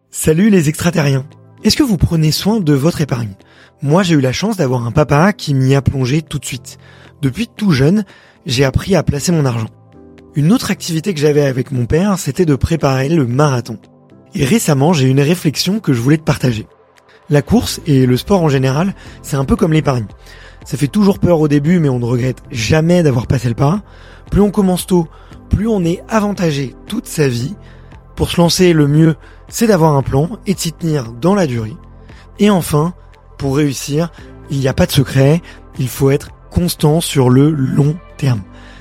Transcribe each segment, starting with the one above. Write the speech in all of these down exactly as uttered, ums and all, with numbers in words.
Salut les extraterriens. Est-ce que vous prenez soin de votre épargne ? Moi, j'ai eu la chance d'avoir un papa qui m'y a plongé tout de suite. Depuis tout jeune, j'ai appris à placer mon argent. Une autre activité que j'avais avec mon père, c'était de préparer le marathon. Et récemment, j'ai eu une réflexion que je voulais te partager. La course et le sport en général, c'est un peu comme l'épargne. Ça fait toujours peur au début, mais on ne regrette jamais d'avoir passé le pas. Plus on commence tôt, plus on est avantagé toute sa vie. Pour se lancer, le mieux, c'est d'avoir un plan et de s'y tenir dans la durée. Et enfin, pour réussir, il n'y a pas de secret, il faut être constant sur le long terme.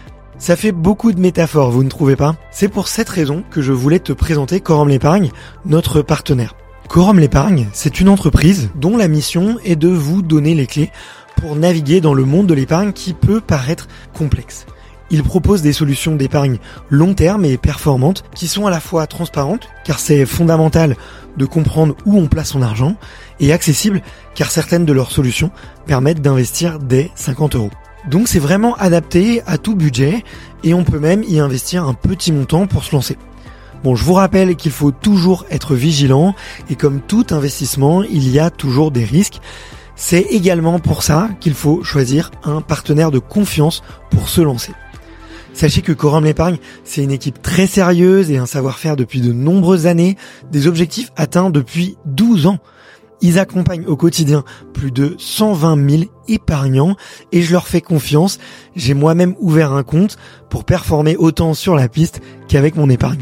Ça fait beaucoup de métaphores, vous ne trouvez pas ? C'est pour cette raison que je voulais te présenter Quorum l'Épargne, notre partenaire. Quorum l'Épargne, c'est une entreprise dont la mission est de vous donner les clés pour naviguer dans le monde de l'épargne qui peut paraître complexe. Il propose des solutions d'épargne long terme et performantes qui sont à la fois transparentes, car c'est fondamental de comprendre où on place son argent, et accessibles, car certaines de leurs solutions permettent d'investir dès cinquante euros. Donc c'est vraiment adapté à tout budget, et on peut même y investir un petit montant pour se lancer. Bon, je vous rappelle qu'il faut toujours être vigilant, et comme tout investissement, il y a toujours des risques. C'est également pour ça qu'il faut choisir un partenaire de confiance pour se lancer. Sachez que Quorum l'Épargne, c'est une équipe très sérieuse et un savoir-faire depuis de nombreuses années, des objectifs atteints depuis douze ans. Ils accompagnent au quotidien plus de cent vingt mille épargnants et je leur fais confiance. J'ai moi-même ouvert un compte pour performer autant sur la piste qu'avec mon épargne.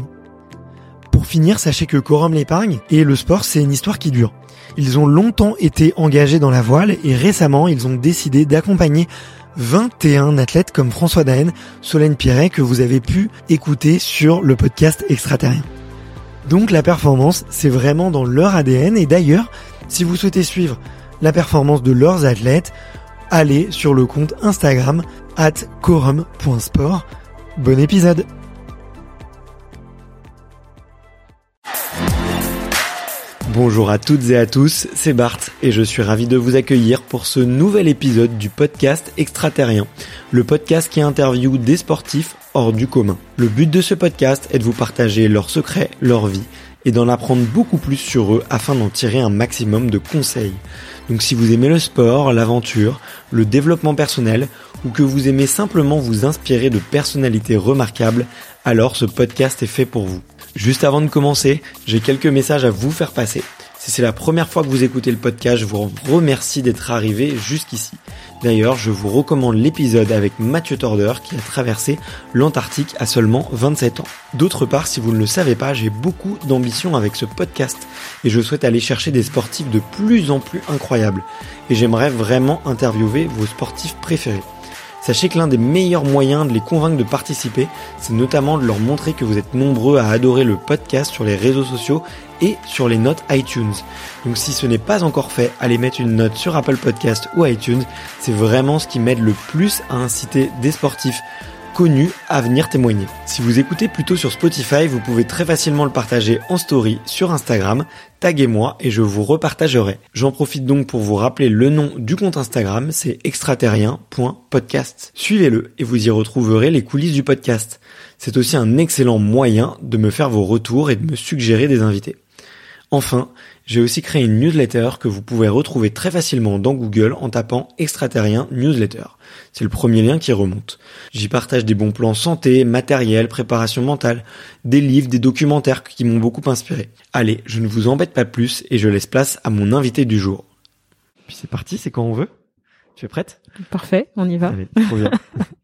Pour finir, sachez que Quorum l'Épargne et le sport, c'est une histoire qui dure. Ils ont longtemps été engagés dans la voile et récemment, ils ont décidé d'accompagner vingt et un athlètes comme François Daen, Solène Piret, que vous avez pu écouter sur le podcast Extraterrien. Donc la performance, c'est vraiment dans leur A D N et d'ailleurs, si vous souhaitez suivre la performance de leurs athlètes, allez sur le compte Instagram arobase quorum point sport. Bon épisode. Bonjour à toutes et à tous, c'est Bart et je suis ravi de vous accueillir pour ce nouvel épisode du podcast Extraterrien, le podcast qui interviewe des sportifs hors du commun. Le but de ce podcast est de vous partager leurs secrets, leur vie et d'en apprendre beaucoup plus sur eux afin d'en tirer un maximum de conseils. Donc si vous aimez le sport, l'aventure, le développement personnel ou que vous aimez simplement vous inspirer de personnalités remarquables, alors ce podcast est fait pour vous. Juste avant de commencer, j'ai quelques messages à vous faire passer. Si c'est la première fois que vous écoutez le podcast, je vous remercie d'être arrivé jusqu'ici. D'ailleurs, je vous recommande l'épisode avec Mathieu Torder qui a traversé l'Antarctique à seulement vingt-sept ans. D'autre part, si vous ne le savez pas, j'ai beaucoup d'ambition avec ce podcast et je souhaite aller chercher des sportifs de plus en plus incroyables. Et j'aimerais vraiment interviewer vos sportifs préférés. Sachez que l'un des meilleurs moyens de les convaincre de participer, c'est notamment de leur montrer que vous êtes nombreux à adorer le podcast sur les réseaux sociaux et sur les notes iTunes. Donc si ce n'est pas encore fait, allez mettre une note sur Apple Podcast ou iTunes. C'est vraiment ce qui m'aide le plus à inciter des sportifs connus à venir témoigner. Si vous écoutez plutôt sur Spotify, vous pouvez très facilement le partager en story sur Instagram, taguez-moi et je vous repartagerai. J'en profite donc pour vous rappeler le nom du compte Instagram, c'est extraterrien point podcast. Suivez-le et vous y retrouverez les coulisses du podcast. C'est aussi un excellent moyen de me faire vos retours et de me suggérer des invités. Enfin, j'ai aussi créé une newsletter que vous pouvez retrouver très facilement dans Google en tapant Extraterrien Newsletter. C'est le premier lien qui remonte. J'y partage des bons plans santé, matériel, préparation mentale, des livres, des documentaires qui m'ont beaucoup inspiré. Allez, je ne vous embête pas plus et je laisse place à mon invité du jour. Puis c'est parti, c'est quand on veut. Tu es prête ? Parfait, on y va. Allez, trop bien.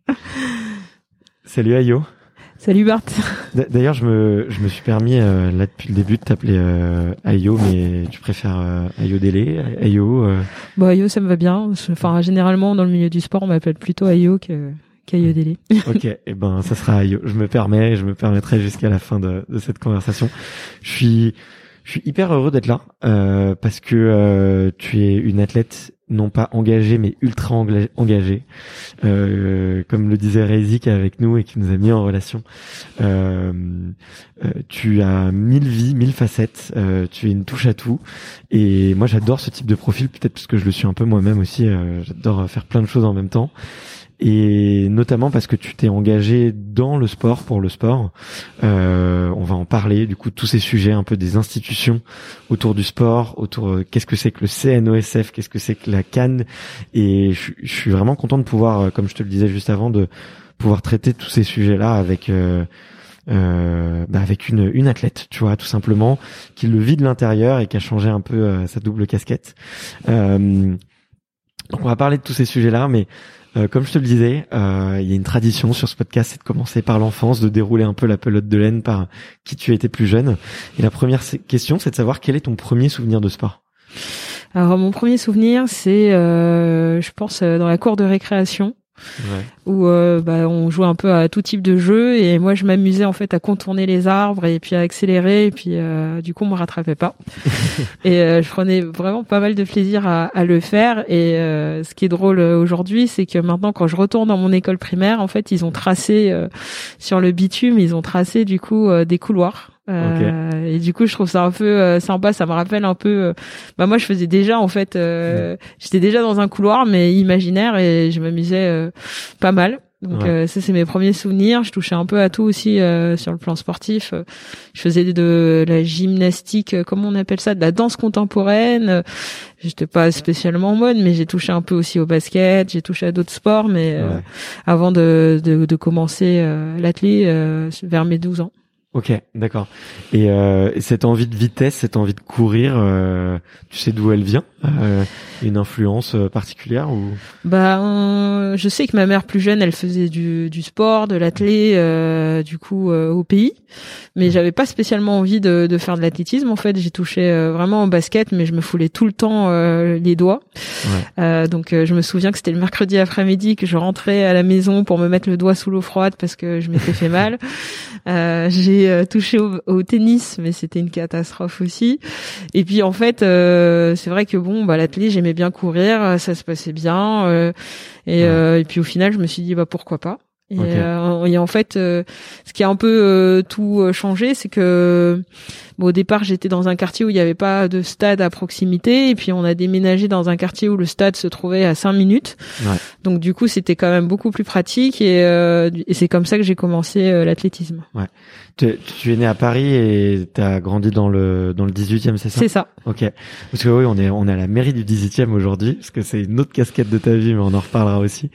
Salut Ayo. Salut Bart. D'ailleurs, je me, je me suis permis, euh, là, depuis le début, de t'appeler euh, Ayo, mais tu préfères euh, Ayo Délé, Ayo euh... Bon, Ayo, ça me va bien. Enfin, généralement, dans le milieu du sport, on m'appelle plutôt Ayo que, qu'Ayo Délé. Ok, et eh ben, ça sera Ayo. Je me permets, je me permettrai jusqu'à la fin de, de cette conversation. Je suis, je suis hyper heureux d'être là, euh, parce que euh, tu es une athlète non pas engagée, mais ultra engagée. Euh, comme le disait Rézi qui est avec nous et qui nous a mis en relation. Euh, euh, tu as mille vies, mille facettes. Euh, tu es une touche à tout. Et moi, j'adore ce type de profil, peut-être parce que je le suis un peu moi-même aussi. Euh, j'adore faire plein de choses en même temps. et notamment parce que tu t'es engagé dans le sport pour le sport. Euh, on va en parler du coup de tous ces sujets, un peu des institutions autour du sport, autour euh, qu'est-ce que c'est que le C N O S F, qu'est-ce que c'est que la CAN, et je, je suis vraiment content de pouvoir, euh, comme je te le disais juste avant, de pouvoir traiter tous ces sujets-là avec euh, euh, bah avec une une athlète, tu vois, tout simplement, qui le vit de l'intérieur et qui a changé un peu euh, sa double casquette. Euh, donc on va parler de tous ces sujets-là, mais euh, comme je te le disais, euh, il y a une tradition sur ce podcast, c'est de commencer par l'enfance, de dérouler un peu la pelote de laine par qui tu étais plus jeune. Et la première question, c'est de savoir quel est ton premier souvenir de sport. Alors mon premier souvenir, c'est, euh, je pense, euh, dans la cour de récréation. Ouais. Où euh, bah, on jouait un peu à tout type de jeu et moi je m'amusais en fait à contourner les arbres et puis à accélérer et puis euh, du coup on me rattrapait pas et euh, je prenais vraiment pas mal de plaisir à, à le faire et euh, ce qui est drôle aujourd'hui c'est que maintenant quand je retourne dans mon école primaire en fait ils ont tracé euh, sur le bitume ils ont tracé du coup euh, des couloirs. Euh, okay. Et du coup je trouve ça un peu euh, sympa, ça me rappelle un peu euh, bah moi je faisais déjà en fait euh, ouais. J'étais déjà dans un couloir mais imaginaire et je m'amusais euh, pas mal. Donc ouais. euh, ça c'est mes premiers souvenirs, je touchais un peu à tout aussi euh, sur le plan sportif. Je faisais de, de la gymnastique, euh, comment on appelle ça, de la danse contemporaine. J'étais pas spécialement en mode mais j'ai touché un peu aussi au basket, j'ai touché à d'autres sports mais euh, ouais. avant de, de de commencer euh, l'athlé euh, vers mes douze ans. Ok, d'accord. Et, euh, et cette envie de vitesse, cette envie de courir, euh, tu sais d'où elle vient? euh, Une influence particulière ou? Bah, euh, je sais que ma mère plus jeune, elle faisait du, du sport, de l'athlé, euh, du coup euh, au pays, mais j'avais pas spécialement envie de, de faire de l'athlétisme. En fait, j'ai touché euh, vraiment au basket, mais je me foulais tout le temps euh, les doigts. Ouais. Euh, donc, euh, je me souviens que c'était le mercredi après-midi que je rentrais à la maison pour me mettre le doigt sous l'eau froide parce que je m'étais fait mal. Euh, j'ai euh, touché au, au tennis, mais c'était une catastrophe aussi. Et puis en fait, euh, c'est vrai que bon, bah l'athlé, j'aimais bien courir, ça se passait bien, euh, et, ouais. euh, et puis au final, je me suis dit bah pourquoi pas. Et, okay. euh, et en fait, euh, ce qui a un peu euh, tout changé, c'est que bon, au départ, j'étais dans un quartier où il n'y avait pas de stade à proximité, et puis on a déménagé dans un quartier où le stade se trouvait à cinq minutes. Ouais. Donc du coup, c'était quand même beaucoup plus pratique, et, euh, et c'est comme ça que j'ai commencé euh, l'athlétisme. Ouais. Tu, tu es né à Paris et tu as grandi dans le dans le dix-huitième, c'est ça? C'est ça. Ok. Parce que oui, on est on est à la mairie du dix-huitième aujourd'hui, parce que c'est une autre casquette de ta vie, mais on en reparlera aussi.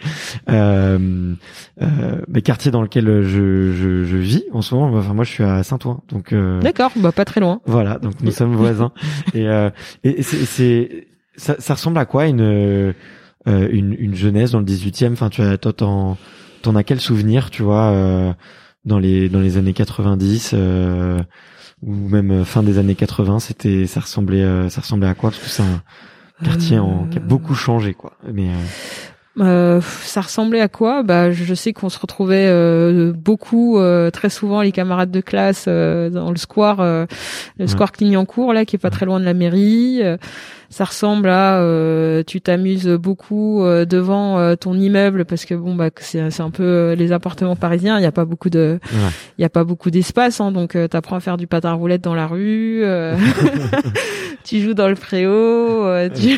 Euh, euh, mais quartier dans lequel je je, je vis en ce moment. Enfin, moi, je suis à Saint-Ouen, donc. Euh, D'accord, bah pas très loin. Voilà, donc nous sommes voisins. et euh, et c'est, c'est ça, ça ressemble à quoi une euh, une une jeunesse dans le dix-huitième? Enfin, tu as toi t'en t'en as quel souvenir, tu vois? Euh, dans les dans les années quatre-vingt-dix euh, ou même fin des années quatre-vingts, c'était ça ressemblait euh, ça ressemblait à quoi? Parce que c'est un quartier en, qui a beaucoup changé, quoi. Mais euh... Euh, ça ressemblait à quoi? Bah, je sais qu'on se retrouvait euh, beaucoup, euh, très souvent, les camarades de classe euh, dans le square, euh, le square ouais. Clignancourt, là, qui est pas très loin de la mairie. Euh, ça ressemble à, euh, tu t'amuses beaucoup euh, devant euh, ton immeuble parce que bon, bah, c'est, c'est un peu euh, les appartements parisiens. Il y a pas beaucoup de, il ouais. y a pas beaucoup d'espace, hein, donc euh, t'apprends à faire du patin à roulettes dans la rue. Euh, tu joues dans le préau. Euh, tu...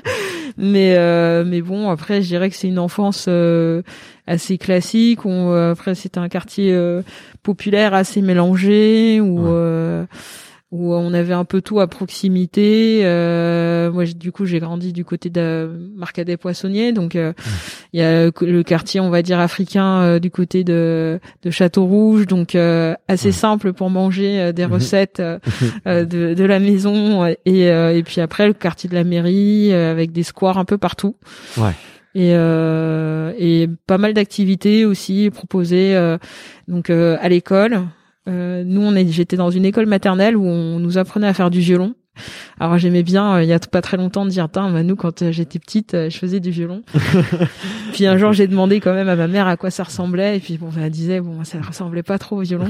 mais euh, mais bon, après, je dirais que c'est une enfance euh, assez classique. Où, euh, après, c'était un quartier euh, populaire assez mélangé où ouais. euh, où on avait un peu tout à proximité. Euh, moi, du coup, j'ai grandi du côté de Marcadet-Poissonnier, donc il euh, mmh. y a le quartier, on va dire africain, euh, du côté de, de Château-Rouge, donc euh, assez mmh. simple pour manger euh, des mmh. recettes euh, euh, de, de la maison, et, euh, et puis après le quartier de la mairie euh, avec des squares un peu partout. Ouais. Et, euh, et pas mal d'activités aussi proposées euh, donc euh, à l'école. Euh, nous, on est, j'étais dans une école maternelle où on nous apprenait à faire du violon. Alors j'aimais bien, euh, il y a pas très longtemps, de dire, tiens, bah, nous, quand euh, j'étais petite, euh, je faisais du violon. Puis un jour, j'ai demandé quand même à ma mère à quoi ça ressemblait, et puis bon, elle disait, bon, ça ressemblait pas trop au violon.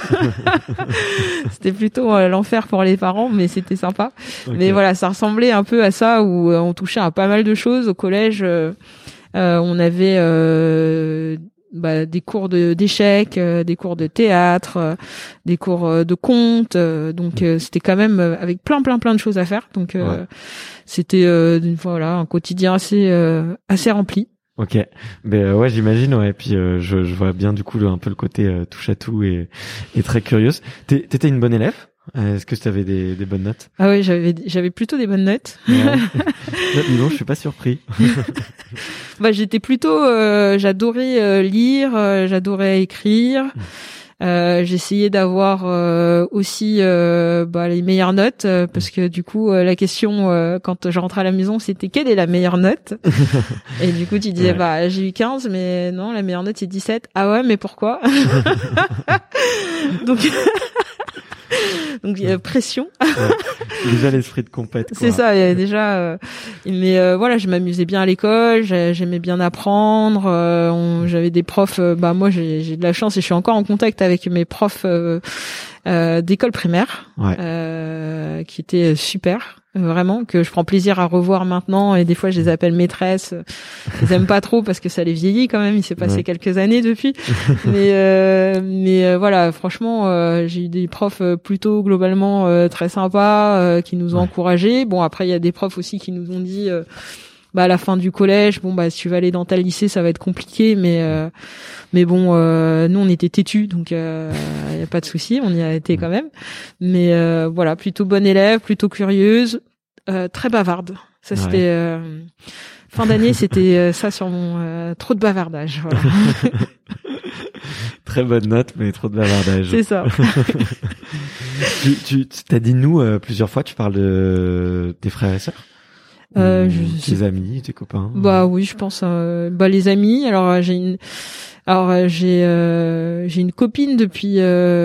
C'était plutôt euh, l'enfer pour les parents, mais c'était sympa. Okay. Mais voilà, ça ressemblait un peu à ça, où euh, on touchait à pas mal de choses au collège. Euh, euh, on avait euh, Bah, des cours de d'échecs, euh, des cours de théâtre, euh, des cours euh, de contes, euh, donc euh, c'était quand même euh, avec plein plein plein de choses à faire. Donc euh, ouais. c'était euh, voilà un quotidien assez euh, assez rempli. Ok, ben euh, ouais, j'imagine, ouais. Puis euh, je, je vois bien du coup le, un peu le côté euh, touche à tout et, et très curieuse. T'es, t'étais une bonne élève? Euh, Est-ce que tu avais des, des bonnes notes? Ah oui, j'avais j'avais plutôt des bonnes notes. Ouais. Non, je suis pas surpris. Bah j'étais plutôt, euh, j'adorais euh, lire, euh, j'adorais écrire. Euh, j'essayais d'avoir euh, aussi euh, bah, les meilleures notes euh, parce que du coup euh, la question euh, quand je rentrais à la maison c'était quelle est la meilleure note et du coup tu disais ouais. bah j'ai eu quinze mais non la meilleure note c'est dix-sept. Ah ouais mais pourquoi? donc donc il y a pression. Ouais. Déjà l'esprit de compète. C'est ça, il y a déjà. Euh, mais euh, voilà, je m'amusais bien à l'école, j'aimais bien apprendre. Euh, on, j'avais des profs. Euh, bah moi, j'ai, j'ai de la chance et je suis encore en contact avec mes profs euh, euh, d'école primaire, ouais. euh, qui étaient super. Vraiment, que je prends plaisir à revoir maintenant et des fois je les appelle maîtresses. Ils aiment pas trop parce que ça les vieillit quand même. Il s'est passé ouais. quelques années depuis, mais euh, mais euh, voilà, franchement, euh, j'ai eu des profs plutôt globalement euh, très sympas euh, qui nous ont ouais. encouragés. Bon après il y a des profs aussi qui nous ont dit euh, bah à la fin du collège, bon bah si tu vas aller dans tel lycée ça va être compliqué, mais euh, mais bon euh, nous on était têtus donc il euh, y a pas de souci, on y a été quand même. Mais euh, voilà, plutôt bonne élève, plutôt curieuse, euh, très bavarde. Ça c'était ouais. euh, fin d'année, c'était euh, ça sur mon euh, trop de bavardage. Voilà. Très bonne note, mais trop de bavardage. C'est ça. tu tu t'as dit nous euh, plusieurs fois. Tu parles de tes frères et sœurs. Euh, tes amis, tes copains. Bah oui, je pense. Euh, bah les amis. Alors j'ai une, alors j'ai euh, j'ai une copine depuis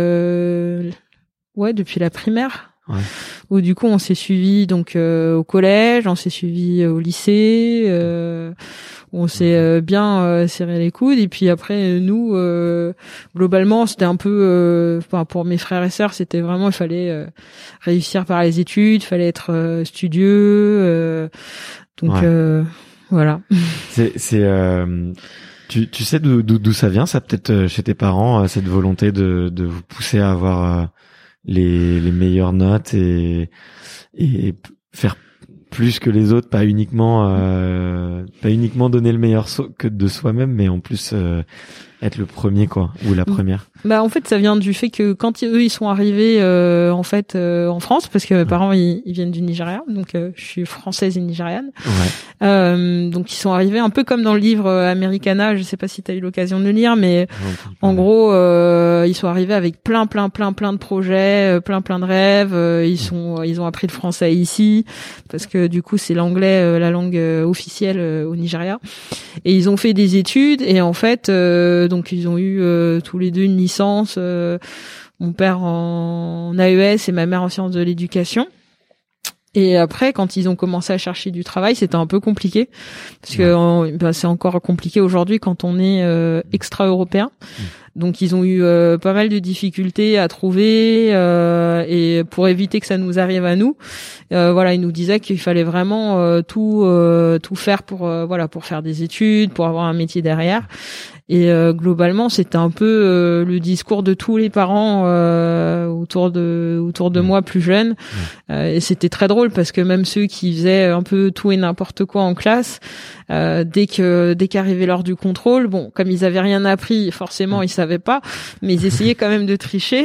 euh, ouais depuis la primaire. Ouais. Où du coup on s'est suivis donc euh, au collège, on s'est suivis au lycée. Euh, on s'est euh, bien euh, serré les coudes et puis après nous euh, globalement c'était un peu euh, enfin pour mes frères et sœurs c'était vraiment il fallait euh, réussir par les études, il fallait être euh, studieux euh, donc ouais. euh, voilà. C'est c'est euh, tu tu sais d'où d'où d'où ça vient ça peut-être chez tes parents cette volonté de de vous pousser à avoir euh, les les meilleures notes et et faire plus que les autres, pas uniquement euh, pas uniquement donner le meilleur so- que de soi-même, mais en plus euh, être le premier quoi ou la première. Bah en fait ça vient du fait que quand eux ils sont arrivés euh, en fait euh, en France parce que mes parents ils, ils viennent du Nigeria donc euh, je suis française et nigériane. Ouais. Euh, donc ils sont arrivés un peu comme dans le livre euh, Americana, je sais pas si tu as eu l'occasion de le lire mais ouais, en gros euh, ils sont arrivés avec plein plein plein plein de projets, euh, plein plein de rêves, euh, ils sont ils ont appris le français ici parce que du coup c'est l'anglais euh, la langue euh, officielle euh, au Nigeria et ils ont fait des études et en fait euh, donc ils ont eu euh, tous les deux une licence, euh, mon père en A E S et ma mère en sciences de l'éducation. Et après, quand ils ont commencé à chercher du travail, c'était un peu compliqué parce que ouais. ben, c'est encore compliqué aujourd'hui quand on est euh, extra-européen. Mmh. Donc ils ont eu euh, pas mal de difficultés à trouver euh, et pour éviter que ça nous arrive à nous, euh, voilà, ils nous disaient qu'il fallait vraiment euh, tout euh, tout faire pour euh, voilà pour faire des études, pour avoir un métier derrière. Et euh, globalement, c'était un peu euh, le discours de tous les parents euh, autour de autour de mmh. moi plus jeune. Mmh. Euh, et c'était très drôle parce que même ceux qui faisaient un peu tout et n'importe quoi en classe, euh, dès que dès qu'arrivait l'heure du contrôle, bon, comme ils avaient rien appris, forcément, mmh. ils savaient pas, mais ils essayaient quand même de tricher.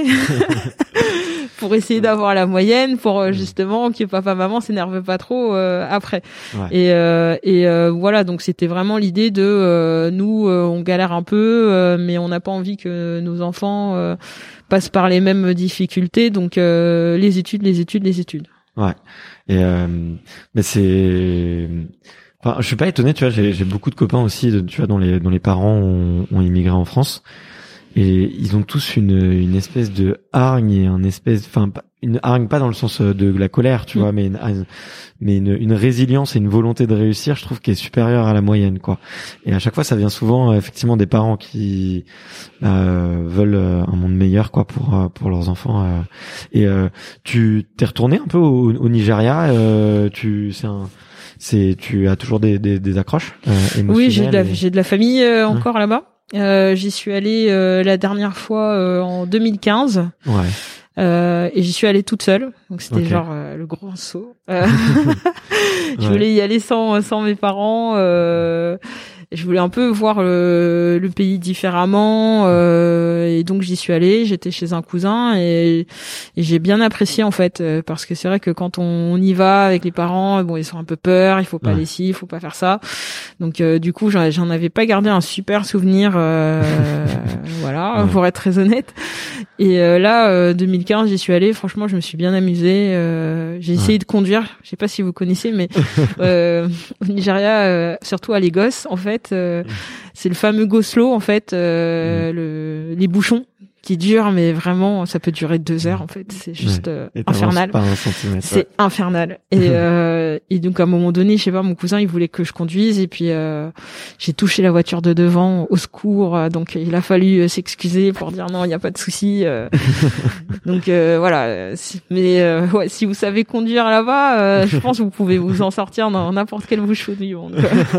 pour essayer d'avoir la moyenne, pour justement que papa maman s'énerve pas trop euh, après. Ouais. Et euh, et euh, voilà, donc c'était vraiment l'idée de euh, nous euh, on galère un peu, euh, mais on n'a pas envie que nos enfants euh, passent par les mêmes difficultés, donc euh, les études, les études, les études. Ouais. Et euh, mais c'est enfin, je suis pas étonné, tu vois, j'ai j'ai beaucoup de copains aussi, de, tu vois, dont les dont les parents ont, ont immigré en France. Et ils ont tous une une espèce de hargne et un espèce, enfin une hargne pas dans le sens de la colère, tu mmh. vois, mais une mais une, une résilience et une volonté de réussir, je trouve, qui est supérieure à la moyenne, quoi. Et à chaque fois, ça vient souvent effectivement des parents qui euh, veulent un monde meilleur, quoi, pour pour leurs enfants. Euh. Et euh, tu t'es retourné un peu au, au Nigeria, euh, tu c'est un c'est tu as toujours des des, des accroches euh, émotionnelles. Oui, j'ai de la et... j'ai de la famille euh, encore hein? là-bas. Euh, j'y suis allée euh, la dernière fois euh, en deux mille quinze. Ouais. Euh, et j'y suis allée toute seule, donc c'était okay. genre euh, le grand saut. Euh, je ouais. voulais y aller sans sans mes parents. Euh, je voulais un peu voir le, le pays différemment, euh, et donc j'y suis allée. J'étais chez un cousin et, et j'ai bien apprécié en fait, parce que c'est vrai que quand on, on y va avec les parents, bon, ils sont un peu peur, il faut pas ouais. aller ci, il faut pas faire ça. Donc euh, du coup, j'en, j'en avais pas gardé un super souvenir, euh, voilà, ouais. pour être très honnête. Et euh, là, euh, deux mille quinze, j'y suis allée. Franchement, je me suis bien amusée. Euh, j'ai essayé ouais. de conduire. Je sais pas si vous connaissez, mais euh, au Nigeria, euh, surtout à Lagos, en fait, euh, mmh. c'est le fameux go slow, en fait, euh, mmh. le, les bouchons qui durent, mais vraiment, ça peut durer deux heures, en fait. C'est juste ouais. euh, infernal. Pas un centimètre, c'est ouais. infernal. Et, euh, et donc, à un moment donné, je sais pas, mon cousin, il voulait que je conduise, et puis euh, j'ai touché la voiture de devant, au secours. Donc, il a fallu s'excuser pour dire non, il n'y a pas de souci. Euh. donc, euh, voilà. Mais euh, ouais, si vous savez conduire là-bas, euh, je pense que vous pouvez vous en sortir dans n'importe quelle bouche du monde.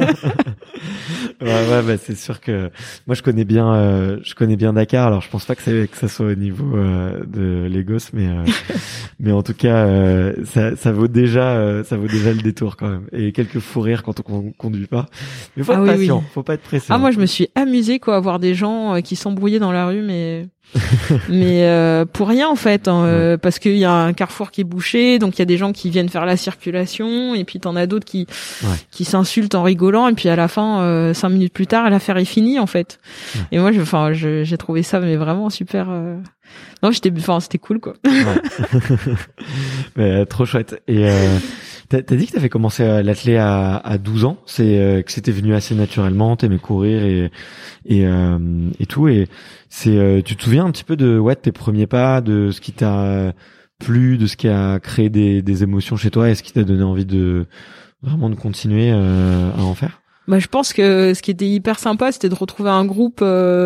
ouais, ouais, bah, c'est sûr que moi, je connais bien, euh, je connais bien Dakar. Alors, je pense pas que c'est que ça soit au niveau euh, de Lagos, mais euh, mais en tout cas euh, ça ça vaut déjà euh, ça vaut déjà le détour quand même, et quelques fous rires quand on conduit pas, mais faut ah être oui, patient, oui. faut pas être pressé. Ah moi je me suis amusée quoi à voir des gens euh, qui s'embrouillaient dans la rue, mais mais euh, pour rien en fait, hein, euh, ouais. parce qu'il y a un carrefour qui est bouché, donc il y a des gens qui viennent faire la circulation, et puis t'en as d'autres qui ouais. qui s'insultent en rigolant, et puis à la fin euh, cinq minutes plus tard l'affaire est finie en fait. Ouais. Et moi je enfin je, j'ai trouvé ça mais vraiment super. Euh... Non j'étais enfin c'était cool quoi. Ouais. mais, trop chouette. Et euh, t'as, t'as dit que t'avais commencé à l'athlé à, à douze ans, c'est euh, que c'était venu assez naturellement, t'aimais courir et et euh, et tout, et c'est euh, tu te souviens un petit peu de ouais de tes premiers pas, de ce qui t'a plu, de ce qui a créé des des émotions chez toi, et ce qui t'a donné envie de vraiment de continuer euh, à en faire? Bah, je pense que ce qui était hyper sympa, c'était de retrouver un groupe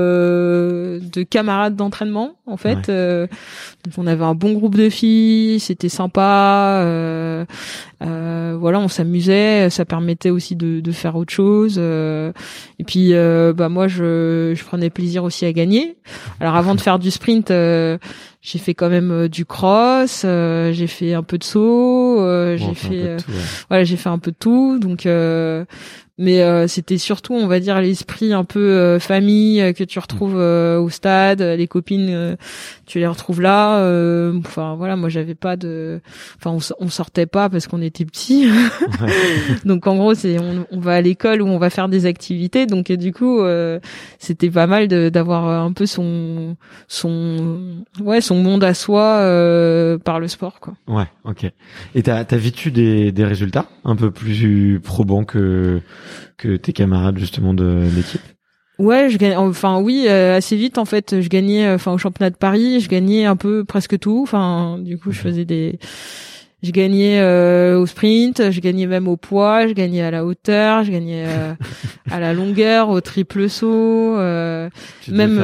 euh, de camarades d'entraînement, en fait. Ouais. Euh, donc on avait un bon groupe de filles, c'était sympa. Euh, euh, voilà, on s'amusait, ça permettait aussi de, de faire autre chose. Euh, et puis, euh, bah moi, je, je prenais plaisir aussi à gagner. Alors, avant de faire du sprint, euh, j'ai fait quand même euh, du cross, euh, j'ai fait un peu de saut, euh, bon, j'ai fait, euh, tout, ouais. voilà, j'ai fait un peu de tout. Donc euh, mais euh, c'était surtout, on va dire, l'esprit un peu euh, famille euh, que tu retrouves euh, au stade, les copines, euh, tu les retrouves là. Euh, enfin voilà, moi j'avais pas de, enfin on, on sortait pas parce qu'on était petits. Ouais. Donc en gros, c'est on, on va à l'école où on va faire des activités. Donc du coup, euh, c'était pas mal de, d'avoir un peu son son ouais son monde à soi euh, par le sport quoi. Ouais, ok. Et t'as t'as vite eu des des résultats un peu plus probants que que tes camarades justement de l'équipe? Ouais, je gagne, enfin oui, euh, assez vite en fait, je gagnais, enfin au championnat de Paris, je gagnais un peu presque tout. Enfin, du coup, je faisais des, je gagnais euh, au sprint, je gagnais même au poids, je gagnais à la hauteur, je gagnais euh, à la longueur, au triple saut, euh, même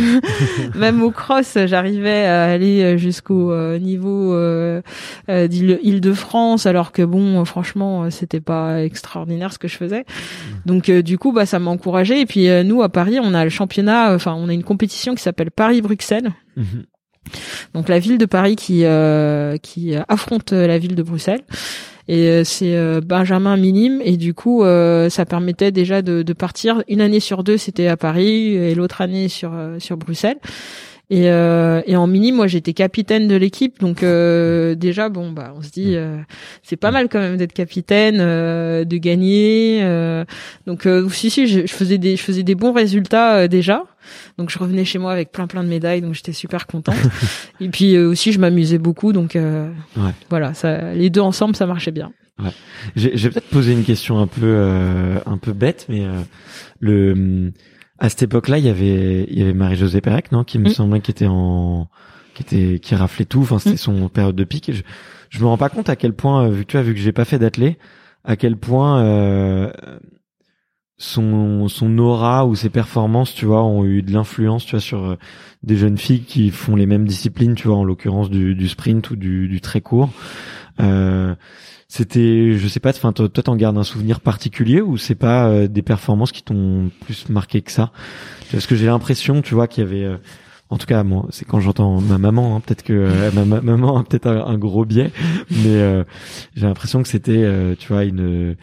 même au cross, j'arrivais à aller jusqu'au euh, niveau euh, euh, d'Île-de-France, alors que bon, franchement, c'était pas extraordinaire ce que je faisais. Donc euh, du coup, bah ça m'a encouragé. Et puis euh, nous à Paris, on a le championnat, enfin on a une compétition qui s'appelle Paris-Bruxelles. Mmh. Donc la ville de Paris qui euh, qui affronte la ville de Bruxelles, et euh, c'est euh, Benjamin minime, et du coup euh, ça permettait déjà de, de partir une année sur deux, c'était à Paris, et l'autre année sur euh, sur Bruxelles. Et, euh, et en mini, moi j'étais capitaine de l'équipe, donc euh, déjà bon bah on se dit euh, c'est pas mal quand même d'être capitaine, euh, de gagner. Euh, donc euh, si si je, je faisais des je faisais des bons résultats euh, déjà. Donc je revenais chez moi avec plein plein de médailles, donc j'étais super contente. Et puis euh, aussi je m'amusais beaucoup, donc euh, ouais. voilà, ça, les deux ensemble ça marchait bien. Ouais. J'ai, j'ai peut-être posé une question un peu euh, un peu bête, mais euh, le à cette époque-là, il y avait il y avait Marie-Josée Pérec, non, qui me mmh. semblait qui était en qui était qui raflait tout. Enfin, c'était mmh. son période de pic. Et je je me rends pas compte à quel point, vu que tu as vu que j'ai pas fait d'athlé, à quel point euh, son son aura ou ses performances, tu vois, ont eu de l'influence, tu vois, sur euh, des jeunes filles qui font les mêmes disciplines, tu vois, en l'occurrence du du sprint ou du du très court. Euh, C'était, je sais pas, enfin, toi, t'en gardes un souvenir particulier, ou c'est pas euh, des performances qui t'ont plus marqué que ça? Parce que j'ai l'impression, tu vois, qu'il y avait, euh, en tout cas, moi, c'est quand j'entends ma maman, hein, peut-être que euh, ma, ma maman a peut-être un, un gros biais, mais euh, j'ai l'impression que c'était, euh, tu vois, une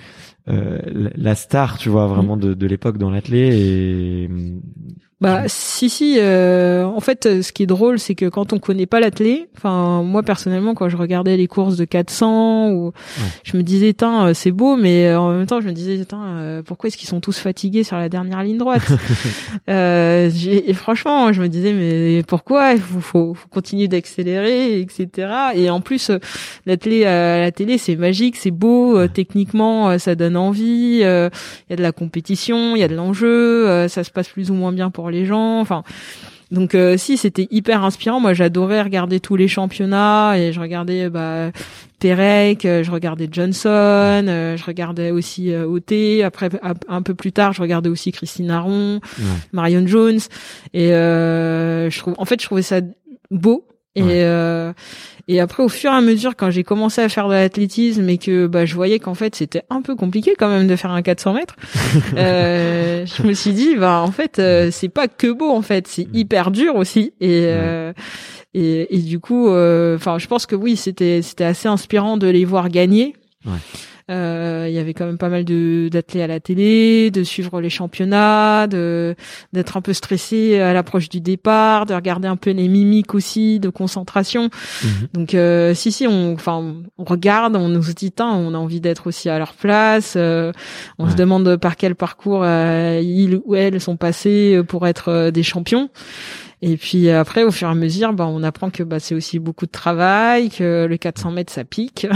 euh, la star, tu vois, vraiment de, de l'époque dans l'athlé et Bah si si euh, en fait ce qui est drôle c'est que quand on connaît pas l'athlé, enfin moi personnellement quand je regardais les courses de quatre cents ou ouais. je me disais tiens c'est beau mais en même temps je me disais tiens euh, pourquoi est-ce qu'ils sont tous fatigués sur la dernière ligne droite. euh, j'ai, et franchement je me disais mais pourquoi il faut, faut, faut continuer d'accélérer etc. Et en plus l'athlé à la télé c'est magique, c'est beau euh, techniquement ça donne envie, il euh, y a de la compétition, il y a de l'enjeu, euh, ça se passe plus ou moins bien pour les gens, enfin donc euh, si c'était hyper inspirant. Moi j'adorais regarder tous les championnats et je regardais bah Perec, je regardais Johnson, euh, je regardais aussi euh, O T, après un peu plus tard je regardais aussi Christine Aron, ouais. Marion Jones et euh, je trouve en fait je trouvais ça beau. Et ouais. euh, et après au fur et à mesure quand j'ai commencé à faire de l'athlétisme et que bah je voyais qu'en fait c'était un peu compliqué quand même de faire un quatre cents mètres, euh, je me suis dit bah en fait euh, c'est pas que beau en fait, c'est hyper dur aussi et ouais. euh, et, et du coup enfin euh, je pense que oui c'était c'était assez inspirant de les voir gagner. Ouais. Euh, il y avait quand même pas mal de d'athlètes à la télé, de suivre les championnats, de d'être un peu stressé à l'approche du départ, de regarder un peu les mimiques aussi, de concentration. Mmh. Donc euh, si si on enfin on regarde, on nous dit tiens, on a envie d'être aussi à leur place, euh, on ouais. se demande par quel parcours euh, ils ou elles sont passés pour être euh, des champions. Et puis après, au fur et à mesure, bah, on apprend que bah, c'est aussi beaucoup de travail, que le quatre cents mètres, ça pique.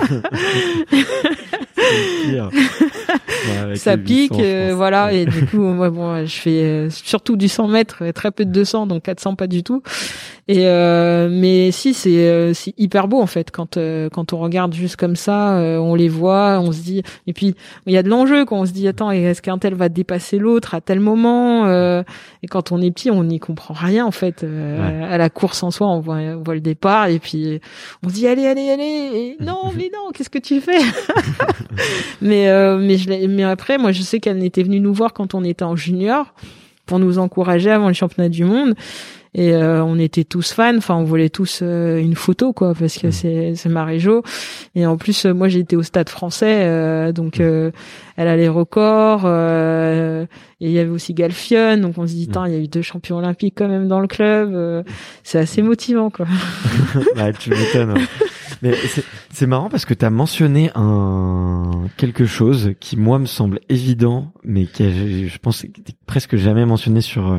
Ouais, ça pique, euh, voilà. Ouais. Et du coup, moi, bon, je fais euh, surtout du cent mètres, très peu de deux cents, donc quatre cents pas du tout. Et euh, mais si, c'est euh, c'est hyper beau en fait quand euh, quand on regarde juste comme ça, euh, on les voit, on se dit. Et puis il y a de l'enjeu quand on se dit attends, est-ce qu'un tel va dépasser l'autre à tel moment euh, Et quand on est petit, on n'y comprend rien en fait. Euh, ouais. À la course en soi, on voit on voit le départ et puis on se dit allez allez allez. Et non mais non, qu'est-ce que tu fais Mais euh, mais je l'ai, mais après, moi je sais qu'elle était venue nous voir quand on était en junior pour nous encourager avant le championnat du monde. Et euh, on était tous fans, enfin on voulait tous euh, une photo quoi parce que mmh. c'est c'est Marie-Jo. Et en plus euh, moi j'étais au Stade Français euh, donc euh, elle a les records euh, et il y avait aussi Galfion, donc on se dit tiens, il y a eu deux champions olympiques quand même dans le club, euh, c'est assez motivant quoi. Bah tu m'étonnes. Mais c'est c'est marrant parce que tu as mentionné un quelque chose qui moi me semble évident mais qui a, je pense presque jamais mentionné sur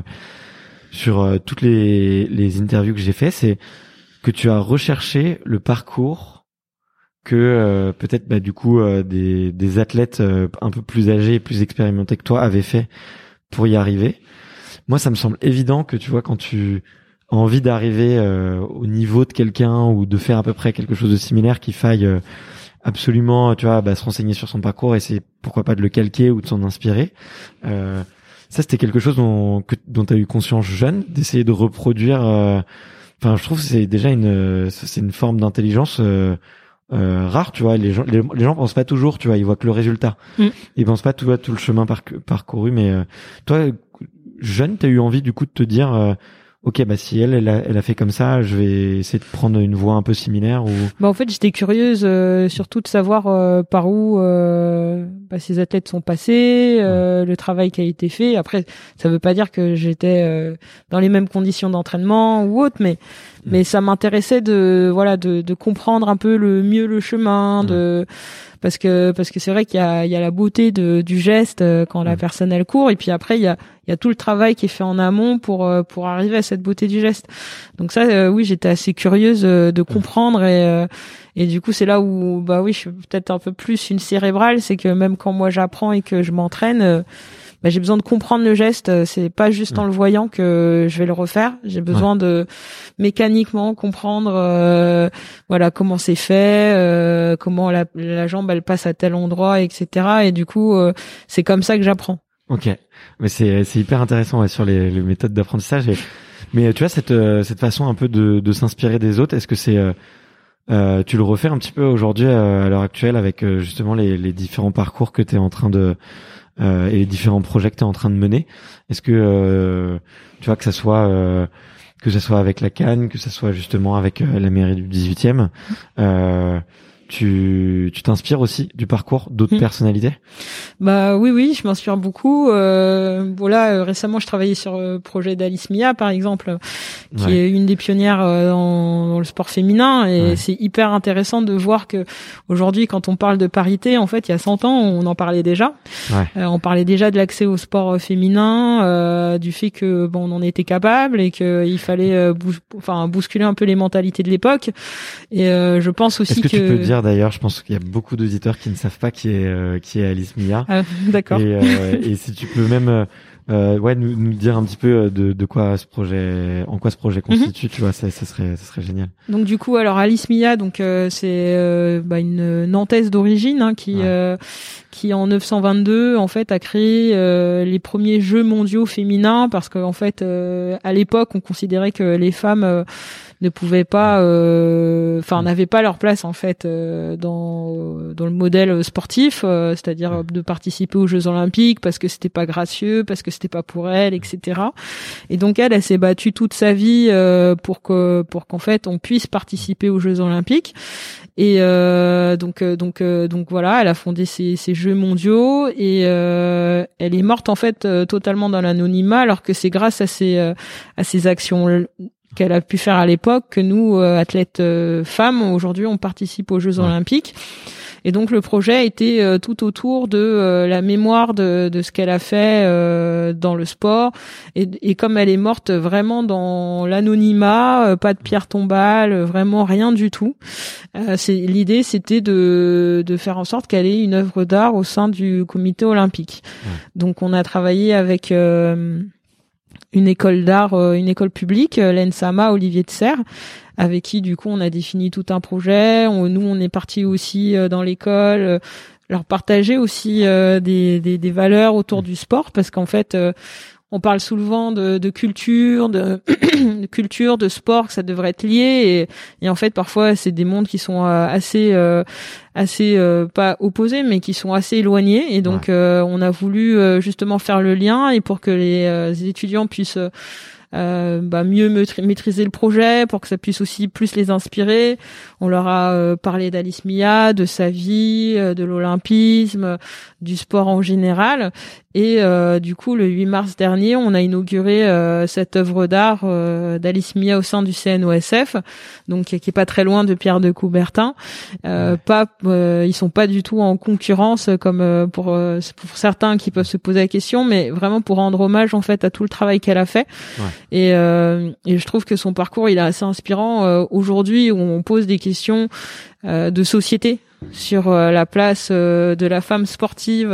sur euh, toutes les, les interviews que j'ai fait, c'est que tu as recherché le parcours que euh, peut-être bah, du coup euh, des, des athlètes euh, un peu plus âgés et plus expérimentés que toi avaient fait pour y arriver. Moi, ça me semble évident que tu vois quand tu as envie d'arriver euh, au niveau de quelqu'un ou de faire à peu près quelque chose de similaire, qu'il faille euh, absolument, tu vois, bah, se renseigner sur son parcours et c'est pourquoi pas de le calquer ou de s'en inspirer. Euh, Ça, c'était quelque chose dont, que, dont tu as eu conscience jeune, d'essayer de reproduire. Enfin, euh, je trouve que c'est déjà une, c'est une forme d'intelligence euh, euh, rare, tu vois. Les gens, les, les gens pensent pas toujours, tu vois. Ils voient que le résultat. Mm. Ils pensent pas tout, tout le chemin par, parcouru. Mais euh, toi, jeune, t'as eu envie du coup de te dire, euh, ok, bah si elle, elle a, elle a fait comme ça, je vais essayer de prendre une voie un peu similaire. Ou... Bah en fait, j'étais curieuse euh, surtout de savoir euh, par où euh, bah, ces athlètes sont passés, euh, ouais. le travail qui a été fait. Après, ça veut pas dire que j'étais euh, dans les mêmes conditions d'entraînement ou autre, mais mmh. mais ça m'intéressait de voilà de, de comprendre un peu le mieux le chemin, mmh. de parce que parce que c'est vrai qu'il y a il y a la beauté de du geste quand la mmh. personne elle court et puis après il y a il y a tout le travail qui est fait en amont pour pour arriver à cette beauté du geste. Donc ça euh, oui, j'étais assez curieuse de comprendre et euh, et du coup c'est là où bah oui, je suis peut-être un peu plus une cérébrale, c'est que même quand moi j'apprends et que je m'entraîne euh, bah, j'ai besoin de comprendre le geste, c'est pas juste en le voyant que je vais le refaire, j'ai besoin ouais. de mécaniquement comprendre euh, voilà comment c'est fait, euh, comment la, la jambe elle passe à tel endroit, et cetera. Et du coup euh, c'est comme ça que j'apprends. Ok, mais c'est c'est hyper intéressant ouais, sur les, les méthodes d'apprentissage. Et, mais tu vois cette euh, cette façon un peu de de s'inspirer des autres, est-ce que c'est euh, euh, tu le refais un petit peu aujourd'hui euh, à l'heure actuelle avec euh, justement les les différents parcours que tu es en train de euh, et les différents projets que tu es en train de mener? Est-ce que euh, tu vois que ça soit euh, que ça soit avec la Cannes, que ça soit justement avec euh, la mairie du dix-huitième, euh, tu tu t'inspires aussi du parcours d'autres mmh. personnalités? Bah oui, oui, je m'inspire beaucoup. Euh, voilà, euh, récemment, je travaillais sur le projet d'Alice Mia, par exemple, qui ouais. est une des pionnières euh, dans, dans le sport féminin, et ouais. c'est hyper intéressant de voir que aujourd'hui, quand on parle de parité, en fait, il y a cent ans, on en parlait déjà. Ouais. Euh, on parlait déjà de l'accès au sport féminin, euh, du fait que bon, on en était capable et qu'il fallait, euh, bous- enfin, bousculer un peu les mentalités de l'époque. Et euh, je pense aussi Est-ce que, que tu peux dire d'ailleurs, je pense qu'il y a beaucoup d'auditeurs qui ne savent pas qui est euh, qui est Alice Mia. Ah, d'accord. Et, euh, et si tu peux même euh, ouais nous, nous dire un petit peu de, de quoi ce projet, en quoi ce projet constitue, mm-hmm. tu vois, ça, ça serait ça serait génial. Donc du coup, alors Alice Mia, donc euh, c'est euh, bah, une Nantaise d'origine hein, qui ouais. euh, qui en neuf cent vingt-deux en fait a créé euh, les premiers Jeux mondiaux féminins, parce qu'en fait euh, à l'époque on considérait que les femmes euh, ne pouvaient pas, enfin euh, n'avaient pas leur place en fait euh, dans dans le modèle sportif, euh, c'est-à-dire de participer aux Jeux Olympiques parce que c'était pas gracieux, parce que c'était pas pour elle, et cetera. Et donc elle, elle s'est battue toute sa vie euh, pour que pour qu'en fait on puisse participer aux Jeux Olympiques. Et euh, donc donc euh, donc voilà, elle a fondé ces, ces Jeux mondiaux et euh, elle est morte en fait euh, totalement dans l'anonymat, alors que c'est grâce à ces euh, à ces actions qu'elle a pu faire à l'époque que nous, euh, athlètes euh, femmes, aujourd'hui, on participe aux Jeux ouais. Olympiques. Et donc le projet a été euh, tout autour de euh, la mémoire de, de ce qu'elle a fait euh, dans le sport. Et, et comme elle est morte vraiment dans l'anonymat, euh, pas de pierre tombale, vraiment rien du tout. Euh, c'est, l'idée, c'était de, de faire en sorte qu'elle ait une œuvre d'art au sein du comité olympique. Ouais. Donc on a travaillé avec... Euh, une école d'art, une école publique, l'E N S A M A Olivier de Serres, avec qui du coup on a défini tout un projet. On, nous on est parti aussi dans l'école leur partager aussi euh, des, des, des valeurs autour du sport, parce qu'en fait euh, on parle souvent de, de culture, de, de culture, de sport, que ça devrait être lié, et, et en fait parfois c'est des mondes qui sont euh, assez, euh, assez euh, pas opposés, mais qui sont assez éloignés. Et donc ouais. euh, on a voulu euh, justement faire le lien, et pour que les, euh, les étudiants puissent euh, Euh, bah, mieux maîtriser le projet, pour que ça puisse aussi plus les inspirer. On leur a euh, parlé d'Alice Mia, de sa vie, euh, de l'olympisme, euh, du sport en général. Et euh, du coup, le huit mars dernier, on a inauguré euh, cette œuvre d'art euh, d'Alice Mia au sein du C N O S F, donc qui est pas très loin de Pierre de Coubertin. Euh, ouais. Pas, euh, ils sont pas du tout en concurrence comme euh, pour, euh, pour certains qui peuvent se poser la question, mais vraiment pour rendre hommage en fait à tout le travail qu'elle a fait. Ouais. Et, euh, et je trouve que son parcours il est assez inspirant euh, aujourd'hui, où on pose des questions euh, de société sur euh, la place euh, de la femme sportive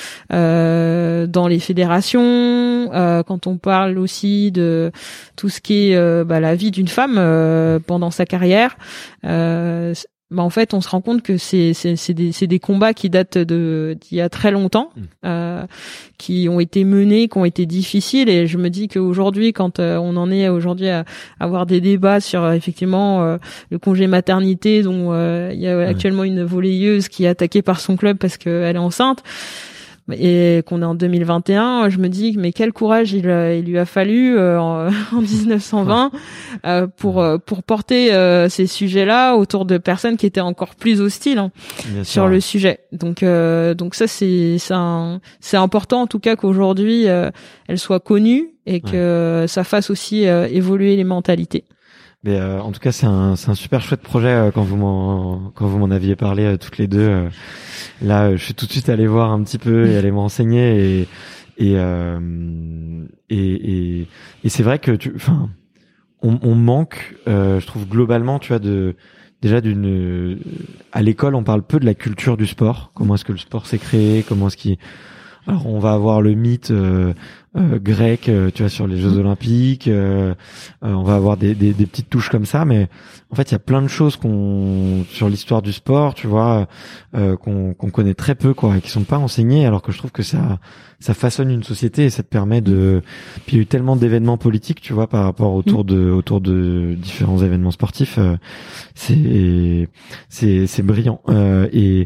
euh, dans les fédérations, euh, quand on parle aussi de tout ce qui est euh, bah, la vie d'une femme euh, pendant sa carrière. Euh, bah en fait on se rend compte que c'est c'est c'est des c'est des combats qui datent de d'il y a très longtemps, euh, qui ont été menés, qui ont été difficiles. Et je me dis qu'aujourd'hui, quand euh, on en est aujourd'hui à, à avoir des débats sur euh, effectivement euh, le congé maternité, dont euh, il y a ouais. actuellement une volleyeuse qui est attaquée par son club parce qu'elle est enceinte, et qu'on est en deux mille vingt et un, je me dis mais quel courage il, il lui a fallu euh, en, en dix-neuf cent vingt euh, pour pour porter euh, ces sujets-là autour de personnes qui étaient encore plus hostiles hein, sur le sujet. Donc euh, donc ça c'est c'est un, c'est important en tout cas qu'aujourd'hui euh, elle soit connue, et que ouais. ça fasse aussi euh, évoluer les mentalités. Mais euh, en tout cas, c'est un c'est un super chouette projet euh, quand vous m'en quand vous m'en aviez parlé euh, toutes les deux. Euh, là, euh, je suis tout de suite allé voir un petit peu et aller me renseigner, et et euh, et et, et c'est vrai que tu enfin on, on manque, euh, je trouve globalement, tu vois, de déjà d'une à l'école, on parle peu de la culture du sport. Comment est-ce que le sport s'est créé? Comment est-ce qu'il Alors on va avoir le mythe euh, euh, grec, euh, tu vois, sur les Jeux Olympiques. Euh, euh, on va avoir des, des, des petites touches comme ça, mais en fait il y a plein de choses qu'on sur l'histoire du sport, tu vois, euh, qu'on, qu'on connaît très peu, quoi, et qui sont pas enseignées. Alors que je trouve que ça ça façonne une société, et ça te permet de. Puis il y a eu tellement d'événements politiques, tu vois, par rapport autour de autour de différents événements sportifs. Euh, c'est c'est c'est brillant euh, et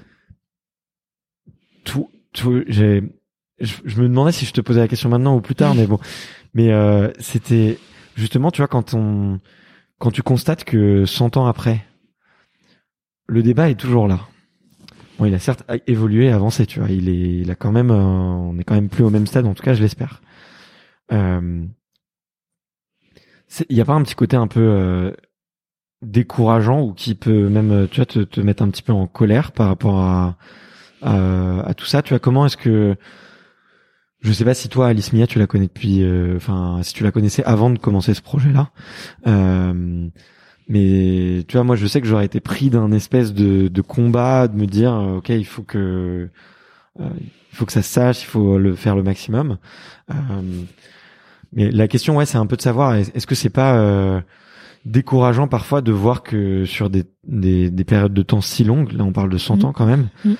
tout. Tout, j'ai, je, je me demandais si je te posais la question maintenant ou plus tard, mais bon, mais euh, c'était justement, tu vois, quand on, quand tu constates que cent ans après, le débat est toujours là, Bon, il a certes évolué, avancé, tu vois. Il est, il a quand même, euh, on est quand même plus au même stade, en tout cas, je l'espère. Euh, il y a pas un petit côté un peu euh, décourageant ou qui peut même, tu vois, te, te mettre un petit peu en colère par rapport à, à, à tout ça. Tu vois, comment est-ce que, je sais pas si toi, Alice Mia, tu la connais depuis, enfin, euh, si tu la connaissais avant de commencer ce projet-là. Euh, mais tu vois, moi, je sais que j'aurais été pris d'un espèce de, de combat, de me dire, euh, ok, il faut que, euh, il faut que ça se sache, il faut le faire le maximum. Euh, mais la question, ouais, c'est un peu de savoir, est-ce que c'est pas euh, décourageant parfois de voir que sur des, des, des périodes de temps si longues, là, on parle de cent mmh. ans quand même, mmh.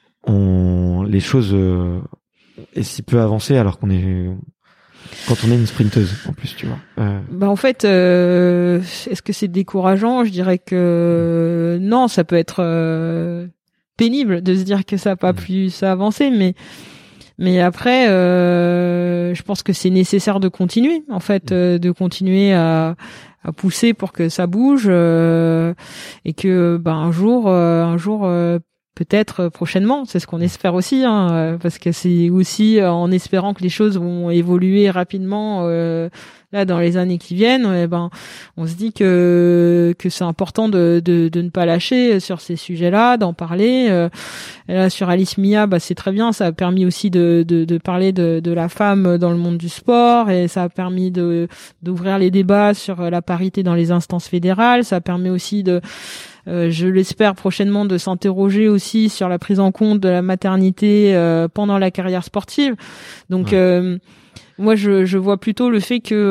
on, les choses euh, est si peu avancées alors qu'on est quand on est une sprinteuse en plus, tu vois. Euh... Bah en fait, euh, est-ce que c'est décourageant ? Je dirais que non, ça peut être euh, pénible de se dire que ça n'a pas plus avancé, mais mais après, euh, je pense que c'est nécessaire de continuer, en fait, euh, de continuer à à pousser pour que ça bouge euh, et que bah un jour, euh, un jour. Euh, Peut-être prochainement, c'est ce qu'on espère aussi, hein, parce que c'est aussi en espérant que les choses vont évoluer rapidement euh, là dans les années qui viennent. Et ben, on se dit que que c'est important de, de de ne pas lâcher sur ces sujets-là, d'en parler. Euh, et là sur Alice Mia, bah c'est très bien, ça a permis aussi de de, de parler de de la femme dans le monde du sport et ça a permis de d'ouvrir les débats sur la parité dans les instances fédérales. Ça permet aussi de Euh, je l'espère prochainement de s'interroger aussi sur la prise en compte de la maternité euh, pendant la carrière sportive. Donc ouais. euh, moi je, je vois plutôt le fait que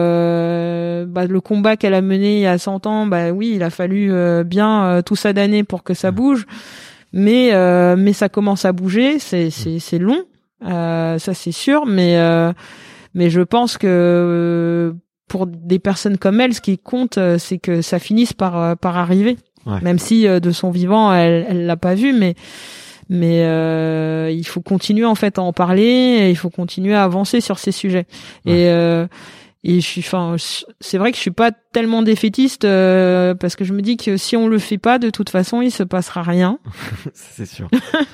euh, bah, le combat qu'elle a mené il y a cent ans, bah oui, il a fallu euh, bien euh, tout ça d'années pour que ça bouge, mais euh, mais ça commence à bouger, c'est c'est c'est long, euh, ça c'est sûr, mais euh, mais je pense que euh, pour des personnes comme elle, ce qui compte, c'est que ça finisse par par arriver. Ouais. Même si euh, de son vivant elle elle l'a pas vu, mais mais euh, il faut continuer en fait à en parler et il faut continuer à avancer sur ces sujets. Ouais. Et euh, et je suis enfin c'est vrai que je suis pas tellement défaitiste euh, parce que je me dis que si on le fait pas, de toute façon il se passera rien. C'est sûr.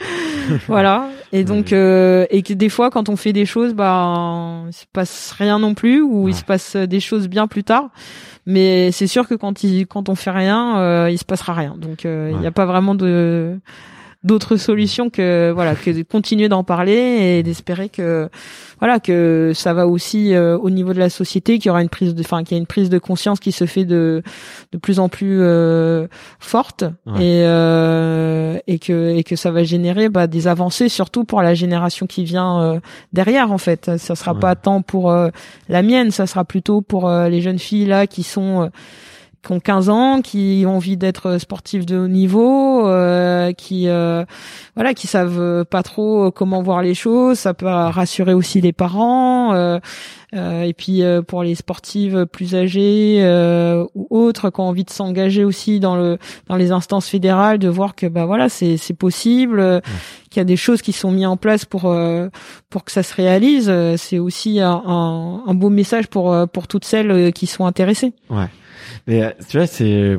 Voilà. Et donc ouais. euh, et que des fois quand on fait des choses, bah il se passe rien non plus ou ouais. il se passe des choses bien plus tard. Mais c'est sûr que quand il quand on fait rien, euh, il se passera rien. Donc euh, il ouais. n'y a pas vraiment de d'autres solutions que voilà que de continuer d'en parler et d'espérer que voilà que ça va aussi euh, au niveau de la société, qu'il y aura une prise de enfin qu'il y a une prise de conscience qui se fait de de plus en plus euh, forte ouais. et euh, et que et que ça va générer bah des avancées surtout pour la génération qui vient euh, derrière en fait. Ça sera ouais. pas tant pour euh, la mienne, ça sera plutôt pour euh, les jeunes filles là qui sont euh, qui ont quinze ans, qui ont envie d'être sportifs de haut niveau, euh, qui euh, voilà, qui savent pas trop comment voir les choses. Ça peut rassurer aussi les parents. Euh, euh, et puis euh, pour les sportives plus âgées euh, ou autres qui ont envie de s'engager aussi dans le dans les instances fédérales, de voir que bah voilà, c'est c'est possible, euh, ouais. qu'il y a des choses qui sont mises en place pour euh, pour que ça se réalise. C'est aussi un, un, un beau message pour pour toutes celles qui sont intéressées. Ouais. Mais tu vois, c'est,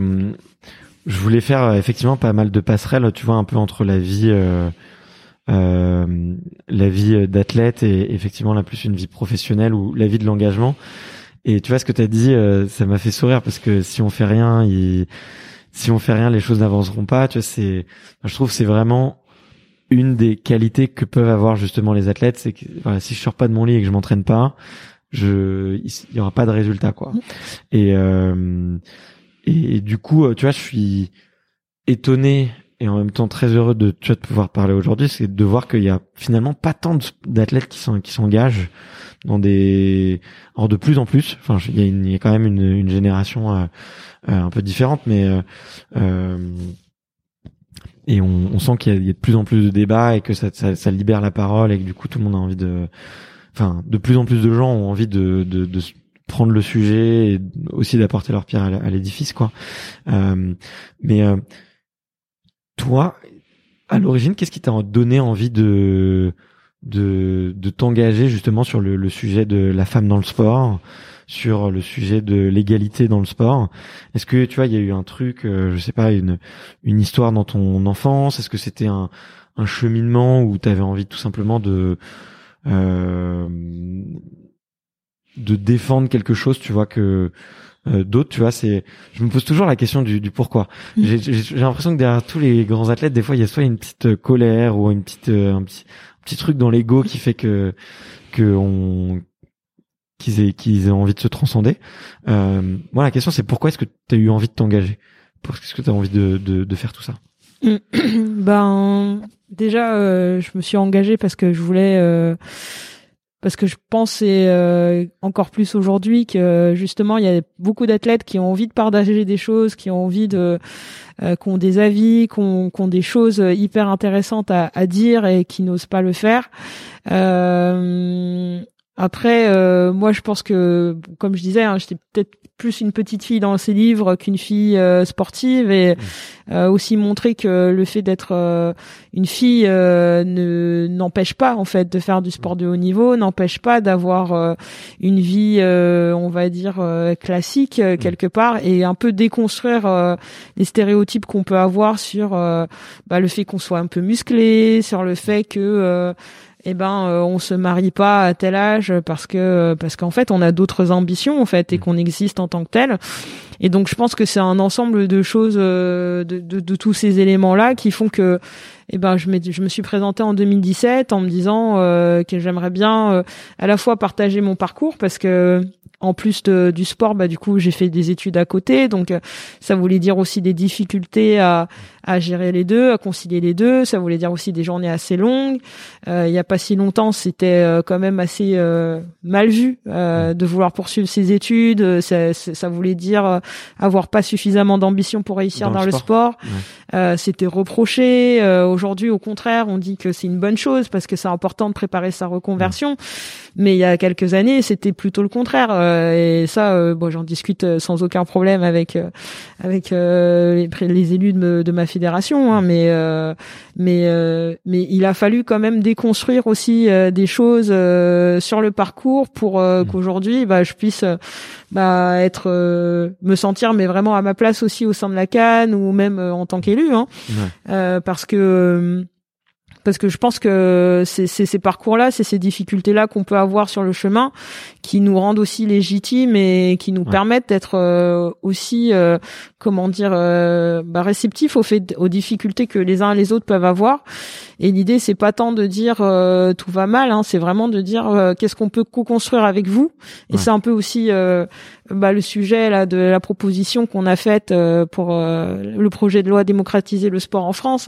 je voulais faire effectivement pas mal de passerelles, tu vois, un peu entre la vie, euh, euh, la vie d'athlète et effectivement la plus une vie professionnelle ou la vie de l'engagement. Et tu vois ce que t'as dit, euh, ça m'a fait sourire parce que si on fait rien, il, si on fait rien, les choses n'avanceront pas. Tu vois, c'est, je trouve, que c'est vraiment une des qualités que peuvent avoir justement les athlètes, c'est que voilà, si je sors pas de mon lit et que je m'entraîne pas, je il y aura pas de résultat quoi. Et euh, et, et du coup tu vois je suis étonné et en même temps très heureux de tu vois de pouvoir parler aujourd'hui, c'est de voir qu'il y a finalement pas tant d'athlètes qui sont qui s'engagent dans des alors de plus en plus, enfin il y a une, il y a quand même une une génération euh, euh, un peu différente, mais euh, euh, et on, on sent qu'il y a, il y a de plus en plus de débats et que ça, ça ça libère la parole et que du coup tout le monde a envie de Enfin, de plus en plus de gens ont envie de, de, de prendre le sujet et aussi d'apporter leur pierre à l'édifice, quoi. Euh, mais euh, toi, à l'origine, qu'est-ce qui t'a donné envie de de, de t'engager justement sur le, le sujet de la femme dans le sport ? sur le sujet de l'égalité dans le sport. Est-ce que tu vois, il y a eu un truc, euh, je sais pas, une une histoire dans ton enfance? Est-ce que c'était un un cheminement où tu avais envie tout simplement de euh, de défendre quelque chose, tu vois, que euh, d'autres, tu vois, c'est, je me pose toujours la question du, du pourquoi. Mmh. J'ai, j'ai, j'ai l'impression que derrière tous les grands athlètes, des fois, il y a soit une petite colère ou une petite, euh, un petit, un petit truc dans l'ego qui fait que, que on, qu'ils aient, qu'ils aient envie de se transcender. Euh, moi, la question, c'est pourquoi est-ce que tu as eu envie de t'engager? Pourquoi est-ce que tu as envie de, de, de faire tout ça? Ben, déjà, euh, je me suis engagée parce que je voulais, euh, parce que je pense et euh, encore plus aujourd'hui que justement il y a beaucoup d'athlètes qui ont envie de partager des choses, qui ont envie de, euh, qui ont des avis, qui ont, qui ont des choses hyper intéressantes à, à dire et qui n'osent pas le faire. Euh, Après, euh, moi, je pense que, comme je disais, hein, j'étais peut-être plus une petite fille dans ces livres qu'une fille euh, sportive, et euh, aussi montrer que le fait d'être euh, une fille euh, ne n'empêche pas, en fait, de faire du sport de haut niveau, n'empêche pas d'avoir euh, une vie, euh, on va dire, euh, classique euh, quelque part, et un peu déconstruire euh, les stéréotypes qu'on peut avoir sur euh, bah, le fait qu'on soit un peu musclé, sur le fait que euh, eh ben euh, on se marie pas à tel âge parce que parce qu'en fait on a d'autres ambitions en fait et qu'on existe en tant que tel. Et donc je pense que c'est un ensemble de choses euh, de, de de tous ces éléments là qui font que eh ben je me je me suis présentée en deux mille dix-sept en me disant euh, que j'aimerais bien euh, à la fois partager mon parcours, parce que en plus de, du sport, bah du coup j'ai fait des études à côté, donc euh, ça voulait dire aussi des difficultés à, à gérer les deux, à concilier les deux. Ça voulait dire aussi des journées assez longues. Euh, il y a pas si longtemps, c'était euh, quand même assez euh, mal vu euh, de vouloir poursuivre ses études. Ça, ça voulait dire avoir pas suffisamment d'ambition pour réussir dans, dans le sport. sport. Ouais. Euh, c'était reproché. Euh, aujourd'hui, au contraire, on dit que c'est une bonne chose parce que c'est important de préparer sa reconversion. Ouais. Mais il y a quelques années, c'était plutôt le contraire. Euh, et ça, euh, bon, j'en discute sans aucun problème avec euh, avec euh, les, les élus de, de ma fédération. Hein, mais euh, mais euh, mais il a fallu quand même déconstruire aussi euh, des choses euh, sur le parcours pour euh, mmh. qu'aujourd'hui, bah, je puisse euh, bah être euh, me sentir mais vraiment à ma place aussi au sein de la C A N ou même euh, en tant qu'élu. Hein, ouais. euh, parce que euh, Parce que je pense que c'est, c'est ces parcours-là, c'est ces difficultés-là qu'on peut avoir sur le chemin qui nous rendent aussi légitimes et qui nous ouais. permettent d'être euh, aussi, euh, comment dire, euh, bah, réceptifs au fait, aux difficultés que les uns et les autres peuvent avoir. Et l'idée, c'est pas tant de dire euh, tout va mal, hein, c'est vraiment de dire euh, qu'est-ce qu'on peut co-construire avec vous. Et ouais. c'est un peu aussi euh, bah, le sujet là de la proposition qu'on a faite euh, pour euh, le projet de loi démocratiser le sport en France.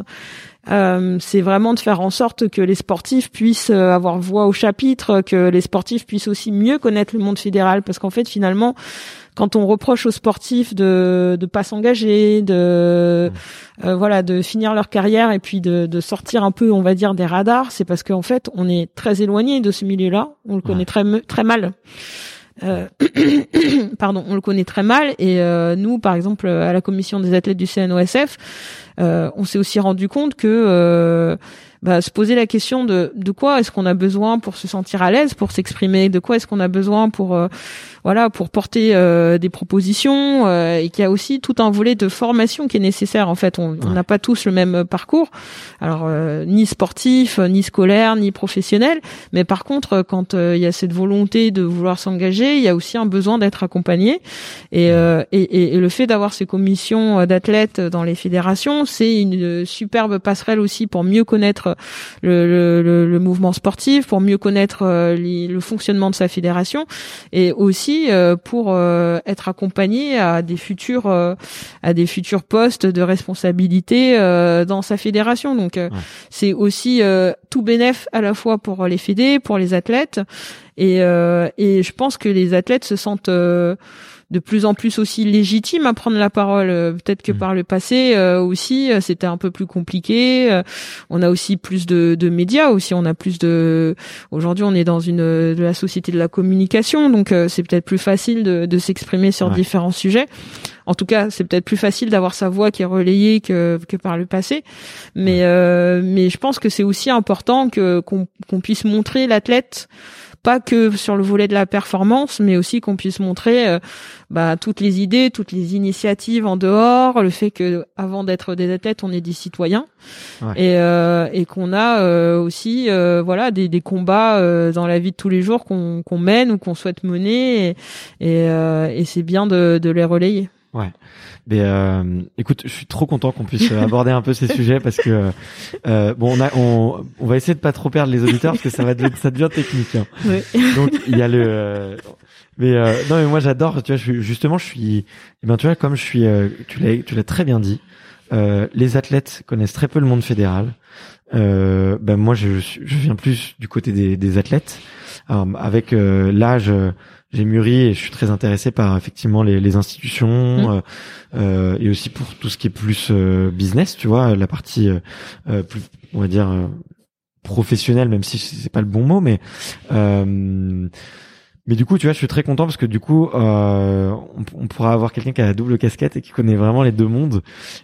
Euh, c'est vraiment de faire en sorte que les sportifs puissent euh, avoir voix au chapitre, que les sportifs puissent aussi mieux connaître le monde fédéral, parce qu'en fait finalement quand on reproche aux sportifs de de pas s'engager, de mmh. euh, voilà, de finir leur carrière et puis de de sortir un peu, on va dire, des radars, c'est parce qu'en fait on est très éloigné de ce milieu-là, on le connaît ouais. très très mal. Euh, pardon, on le connaît très mal et euh, nous, par exemple, à la commission des athlètes du C N O S F, euh, on s'est aussi rendu compte que euh, bah, se poser la question de de quoi est-ce qu'on a besoin pour se sentir à l'aise, pour s'exprimer, de quoi est-ce qu'on a besoin pour euh, voilà pour porter euh, des propositions euh, et qu'il y a aussi tout un volet de formation qui est nécessaire. En fait, on n'a pas tous le même parcours, alors euh, ni sportif, ni scolaire, ni professionnel, mais par contre, quand euh, il y a cette volonté de vouloir s'engager, il y a aussi un besoin d'être accompagné et euh, et, et, et le fait d'avoir ces commissions d'athlètes dans les fédérations, c'est une superbe passerelle aussi pour mieux connaître le, le, le, le mouvement sportif, pour mieux connaître euh, les, le fonctionnement de sa fédération et aussi euh, pour euh, être accompagné à des futurs euh, à des futurs postes de responsabilité euh, dans sa fédération. Donc euh, ouais. c'est aussi euh, tout bénef à la fois pour les fédés, pour les athlètes et euh, et je pense que les athlètes se sentent euh, de plus en plus aussi légitime à prendre la parole. Peut-être que mmh. par le passé euh, aussi c'était un peu plus compliqué. Euh, on a aussi plus de, de médias aussi. On a plus de. Aujourd'hui, on est dans une de la société de la communication, donc euh, c'est peut-être plus facile de, de s'exprimer sur ouais. différents sujets. En tout cas, c'est peut-être plus facile d'avoir sa voix qui est relayée que que par le passé. Mais euh, mais je pense que c'est aussi important que qu'on, qu'on puisse montrer l'athlète pas que sur le volet de la performance, mais aussi qu'on puisse montrer euh, bah, toutes les idées, toutes les initiatives en dehors, le fait que avant d'être des athlètes, on est des citoyens, ouais. et, euh, et qu'on a euh, aussi euh, voilà des, des combats euh, dans la vie de tous les jours qu'on, qu'on mène ou qu'on souhaite mener, et, et, euh, et c'est bien de, de les relayer. Ouais. Mais euh, écoute, je suis trop content qu'on puisse aborder un peu ces sujets parce que euh, bon, on a, on, on va essayer de pas trop perdre les auditeurs parce que ça va devenir, ça devient technique. Hein. Ouais. Donc il y a le, euh, mais euh, non, mais moi j'adore. Tu vois, je suis, justement, je suis, eh ben tu vois, comme je suis, euh, tu l'as, tu l'as très bien dit. Euh, les athlètes connaissent très peu le monde fédéral. Euh, ben moi, je, je viens plus du côté des, des athlètes. Alors, avec euh, l'âge. J'ai mûri et je suis très intéressé par effectivement les, les institutions, mmh. euh, euh, et aussi pour tout ce qui est plus euh, business, tu vois, la partie euh, plus, on va dire euh, professionnelle, même si c'est pas le bon mot, mais euh, mais du coup, tu vois, je suis très content parce que du coup, euh, on, on pourra avoir quelqu'un qui a la double casquette et qui connaît vraiment les deux mondes.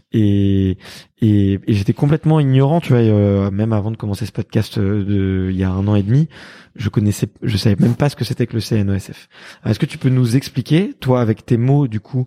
Et et, et j'étais complètement ignorant, tu vois, euh, même avant de commencer ce podcast euh, de il y a un an et demi, je connaissais, je savais même pas ce que c'était que le C N O S F. Alors, est-ce que tu peux nous expliquer, toi, avec tes mots du coup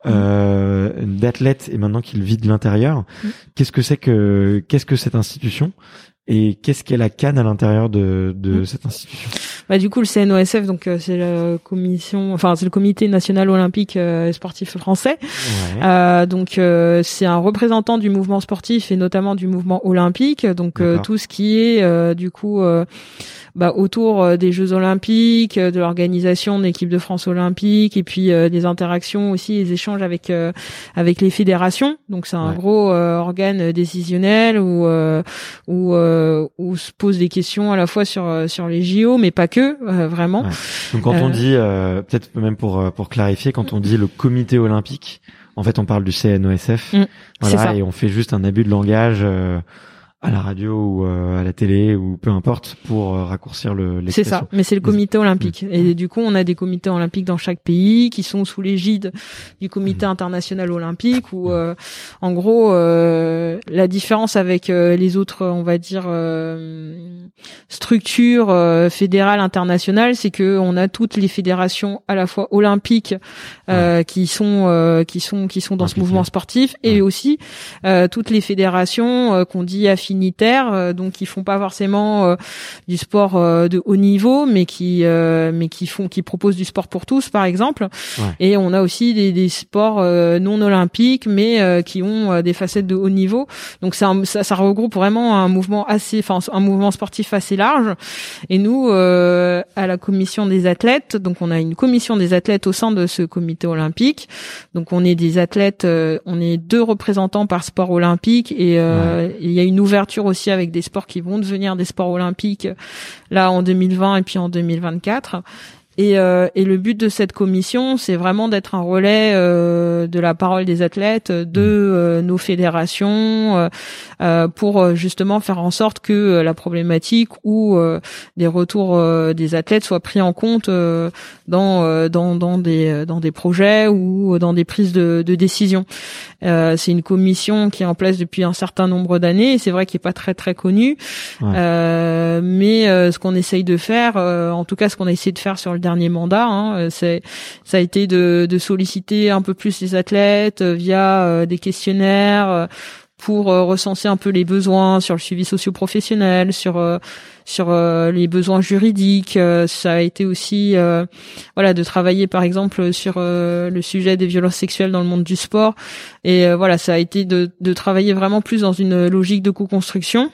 euh, d'athlète et maintenant qu'il vit de l'intérieur, mmh. qu'est-ce que c'est que qu'est-ce que cette institution? Et qu'est-ce qu'est la CAN à l'intérieur de, de mmh. cette institution? Bah du coup le C N O S F, donc euh, c'est la commission, enfin c'est le Comité national olympique euh, et sportif français. Ouais. Euh, donc euh, c'est un représentant du mouvement sportif et notamment du mouvement olympique. Donc euh, tout ce qui est euh, du coup euh, bah, autour des Jeux olympiques, de l'organisation de l'équipe de France olympique, et puis euh, des interactions aussi, les échanges avec euh, avec les fédérations. Donc c'est un ouais. gros euh, organe décisionnel où euh, où euh, où se posent des questions à la fois sur sur les J O, mais pas que euh, vraiment. Ouais. Donc quand euh, on dit euh, peut-être même pour pour clarifier, quand on dit le Comité olympique, en fait on parle du C N O S F, mmh, voilà, et on fait juste un abus de langage. Euh, à la radio ou euh, à la télé ou peu importe pour euh, raccourcir le l'expression. C'est ça, mais c'est le comité olympique. Mmh. Et du coup, on a des comités olympiques dans chaque pays qui sont sous l'égide du comité mmh. international olympique où euh, en gros euh, la différence avec euh, les autres, on va dire euh, structures euh, fédérales internationales, c'est que on a toutes les fédérations à la fois olympiques euh, ouais. qui sont euh, qui sont qui sont dans Impliqué. Ce mouvement sportif et ouais. aussi euh, toutes les fédérations euh, qu'on dit affinitaires, euh, donc qui font pas forcément euh, du sport euh, de haut niveau, mais qui euh, mais qui font qui proposent du sport pour tous, par exemple. Ouais. Et on a aussi des, des sports euh, non olympiques, mais euh, qui ont euh, des facettes de haut niveau. Donc ça, ça, ça regroupe vraiment un mouvement assez, enfin un mouvement sportif assez large. Et nous, euh, à la commission des athlètes, donc on a une commission des athlètes au sein de ce comité olympique. Donc on est des athlètes, euh, on est deux représentants par sport olympique et euh, ouais. il y a une ouverture aussi avec des sports qui vont devenir des sports olympiques là en deux mille vingt et puis en deux mille vingt-quatre. Et, euh, et le but de cette commission, c'est vraiment d'être un relais euh, de la parole des athlètes, de euh, nos fédérations, euh, euh, pour justement faire en sorte que euh, la problématique ou euh, des retours euh, des athlètes soient pris en compte euh, dans, euh, dans dans des dans des projets ou dans des prises de, de décision. Euh, c'est une commission qui est en place depuis un certain nombre d'années. Et c'est vrai qu'il est pas très très connu, ouais. euh, mais euh, ce qu'on essaye de faire, euh, en tout cas ce qu'on a essayé de faire sur le dernier mandat, hein, c'est ça a été de, de solliciter un peu plus les athlètes euh, via euh, des questionnaires euh, pour euh, recenser un peu les besoins sur le suivi socio-professionnel, sur euh, sur euh, les besoins juridiques. Euh, ça a été aussi euh, voilà de travailler par exemple sur euh, le sujet des violences sexuelles dans le monde du sport. Et euh, voilà, ça a été de, de travailler vraiment plus dans une logique de co-construction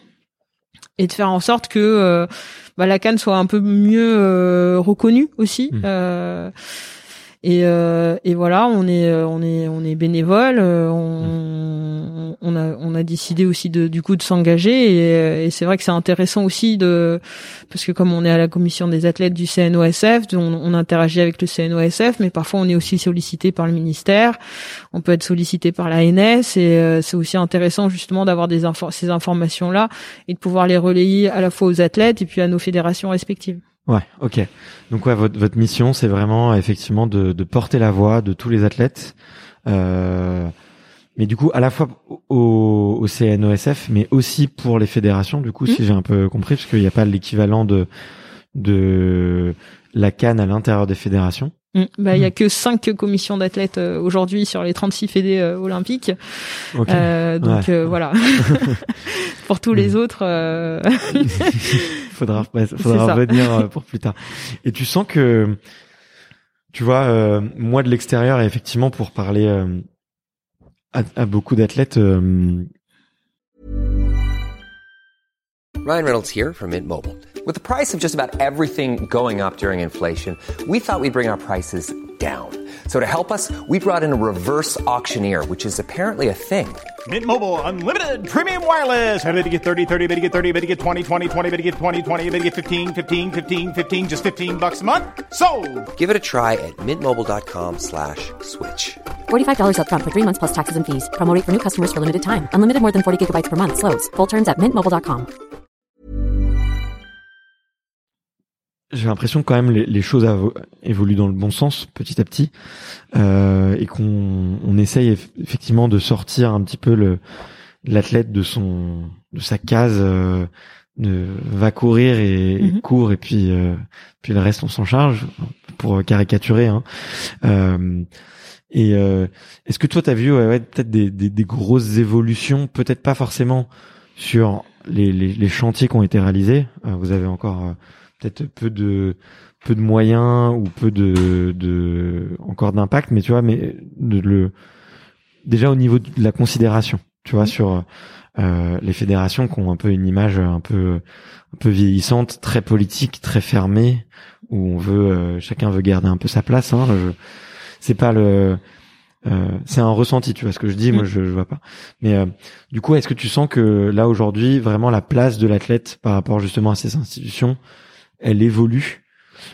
et de faire en sorte que euh, bah, la CAN soit un peu mieux euh, reconnue aussi. Mmh. Euh, et, euh, et voilà, on est on est on est bénévole. On, on a on a décidé aussi de du coup de s'engager et, et c'est vrai que c'est intéressant aussi de parce que comme on est à la commission des athlètes du C N O S F, on, on interagit avec le C N O S F, mais parfois on est aussi sollicité par le ministère. On peut être sollicité par l'A N S et euh, c'est aussi intéressant justement d'avoir des infos, ces informations là et de pouvoir les relayer à la fois aux athlètes et puis à nos fédérations respectives. Ouais, ok. Donc ouais, votre, votre mission, c'est vraiment effectivement de, de porter la voix de tous les athlètes, euh, mais du coup à la fois au, au C N O S F, mais aussi pour les fédérations. Du coup, mmh. si j'ai un peu compris, parce qu'il n'y a pas l'équivalent de de la C A N à l'intérieur des fédérations. Mmh. Bah, il y a que cinq commissions d'athlètes euh, aujourd'hui sur les trente-six fédés euh, olympiques. Okay. Euh, donc ouais. euh, voilà. Pour tous les autres, euh... faudra faudra revenir pour plus tard. Et tu sens que, tu vois, euh, moi de l'extérieur, et effectivement pour parler euh, à, à beaucoup d'athlètes. Euh... Ryan Reynolds here from Mint Mobile. With the price of just about everything going up during inflation, we thought we'd bring our prices down. So to help us, we brought in a reverse auctioneer, which is apparently a thing. Mint Mobile Unlimited Premium Wireless. How to get thirty, thirty, how to get thirty, how to get twenty, twenty, twenty, how to get twenty, twenty, how to get fifteen, fifteen, fifteen, fifteen, just fifteen bucks a month? Sold! Give it a try at mintmobile.com slash switch. forty-five dollars up front for three months plus taxes and fees. Promo rate for new customers for limited time. Unlimited more than forty gigabytes per month. Slows full terms at mint mobile dot com. J'ai l'impression que quand même les, les choses avo- évoluent dans le bon sens petit à petit, euh, et qu'on on essaye eff- effectivement de sortir un petit peu le l'athlète de son de sa case, euh, de va courir et, mm-hmm. et court et puis euh, puis le reste on s'en charge, pour caricaturer. Hein. Euh, et euh, est-ce que toi t'as vu ouais, ouais, peut-être des, des, des grosses évolutions, peut-être pas forcément sur les, les, les chantiers qui ont été réalisés. Euh, vous avez encore euh, peut-être peu de peu de moyens ou peu de de encore d'impact, mais tu vois, mais de le déjà au niveau de la considération, tu vois, sur euh, les fédérations qui ont un peu une image un peu un peu vieillissante, très politique, très fermée, où on veut euh, chacun veut garder un peu sa place. Hein, je, c'est pas le euh, c'est un ressenti, tu vois ce que je dis, moi je, je vois pas. Mais euh, du coup, est-ce que tu sens que là aujourd'hui vraiment la place de l'athlète par rapport justement à ces institutions, elle évolue,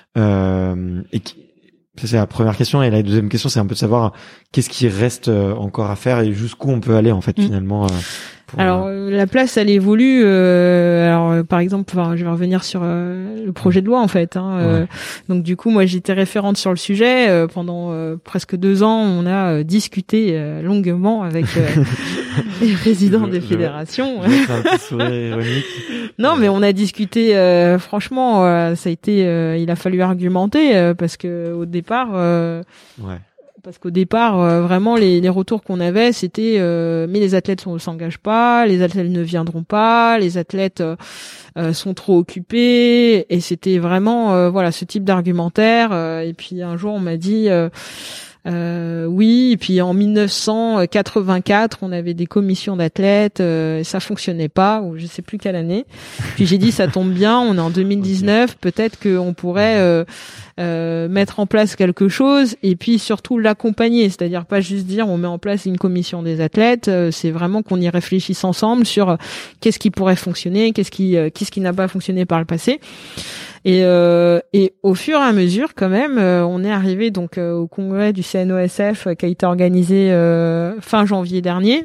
euh, et qui, ça c'est la première question, et la deuxième question c'est un peu de savoir qu'est-ce qui reste encore à faire et jusqu'où on peut aller en fait mmh. finalement. Euh, pour, alors euh, la place elle évolue. Euh, alors euh, par exemple, enfin, je vais revenir sur euh, le projet de loi en fait. Hein, euh, ouais. Donc du coup moi j'étais référente sur le sujet euh, pendant euh, presque deux ans. On a euh, discuté euh, longuement avec euh, les présidents je, des fédérations. Je, je un petit sourire ironique. Non, mais on a discuté. Euh, franchement, euh, ça a été. Euh, il a fallu argumenter euh, parce que au départ. Euh, ouais. Parce qu'au départ, euh, vraiment, les, les retours qu'on avait, c'était euh, mais les athlètes ne s'engagent pas, les athlètes ne viendront pas, les athlètes euh, euh, sont trop occupés, et c'était vraiment euh, voilà ce type d'argumentaire. Euh, et puis un jour, on m'a dit. Euh, Euh, oui, et puis en mille neuf cent quatre-vingt-quatre, on avait des commissions d'athlètes, euh, et ça fonctionnait pas, ou je sais plus quelle année. Puis j'ai dit ça tombe bien, on est en deux mille dix-neuf, okay. Peut-être qu'on pourrait euh, euh, mettre en place quelque chose, et puis surtout l'accompagner, c'est-à-dire pas juste dire on met en place une commission des athlètes, euh, c'est vraiment qu'on y réfléchisse ensemble sur euh, qu'est-ce qui pourrait fonctionner, qu'est-ce qui euh, qu'est-ce qui n'a pas fonctionné par le passé. Et, euh, et au fur et à mesure, quand même, euh, on est arrivé donc euh, au congrès du C N O S F euh, qui a été organisé euh, fin janvier dernier.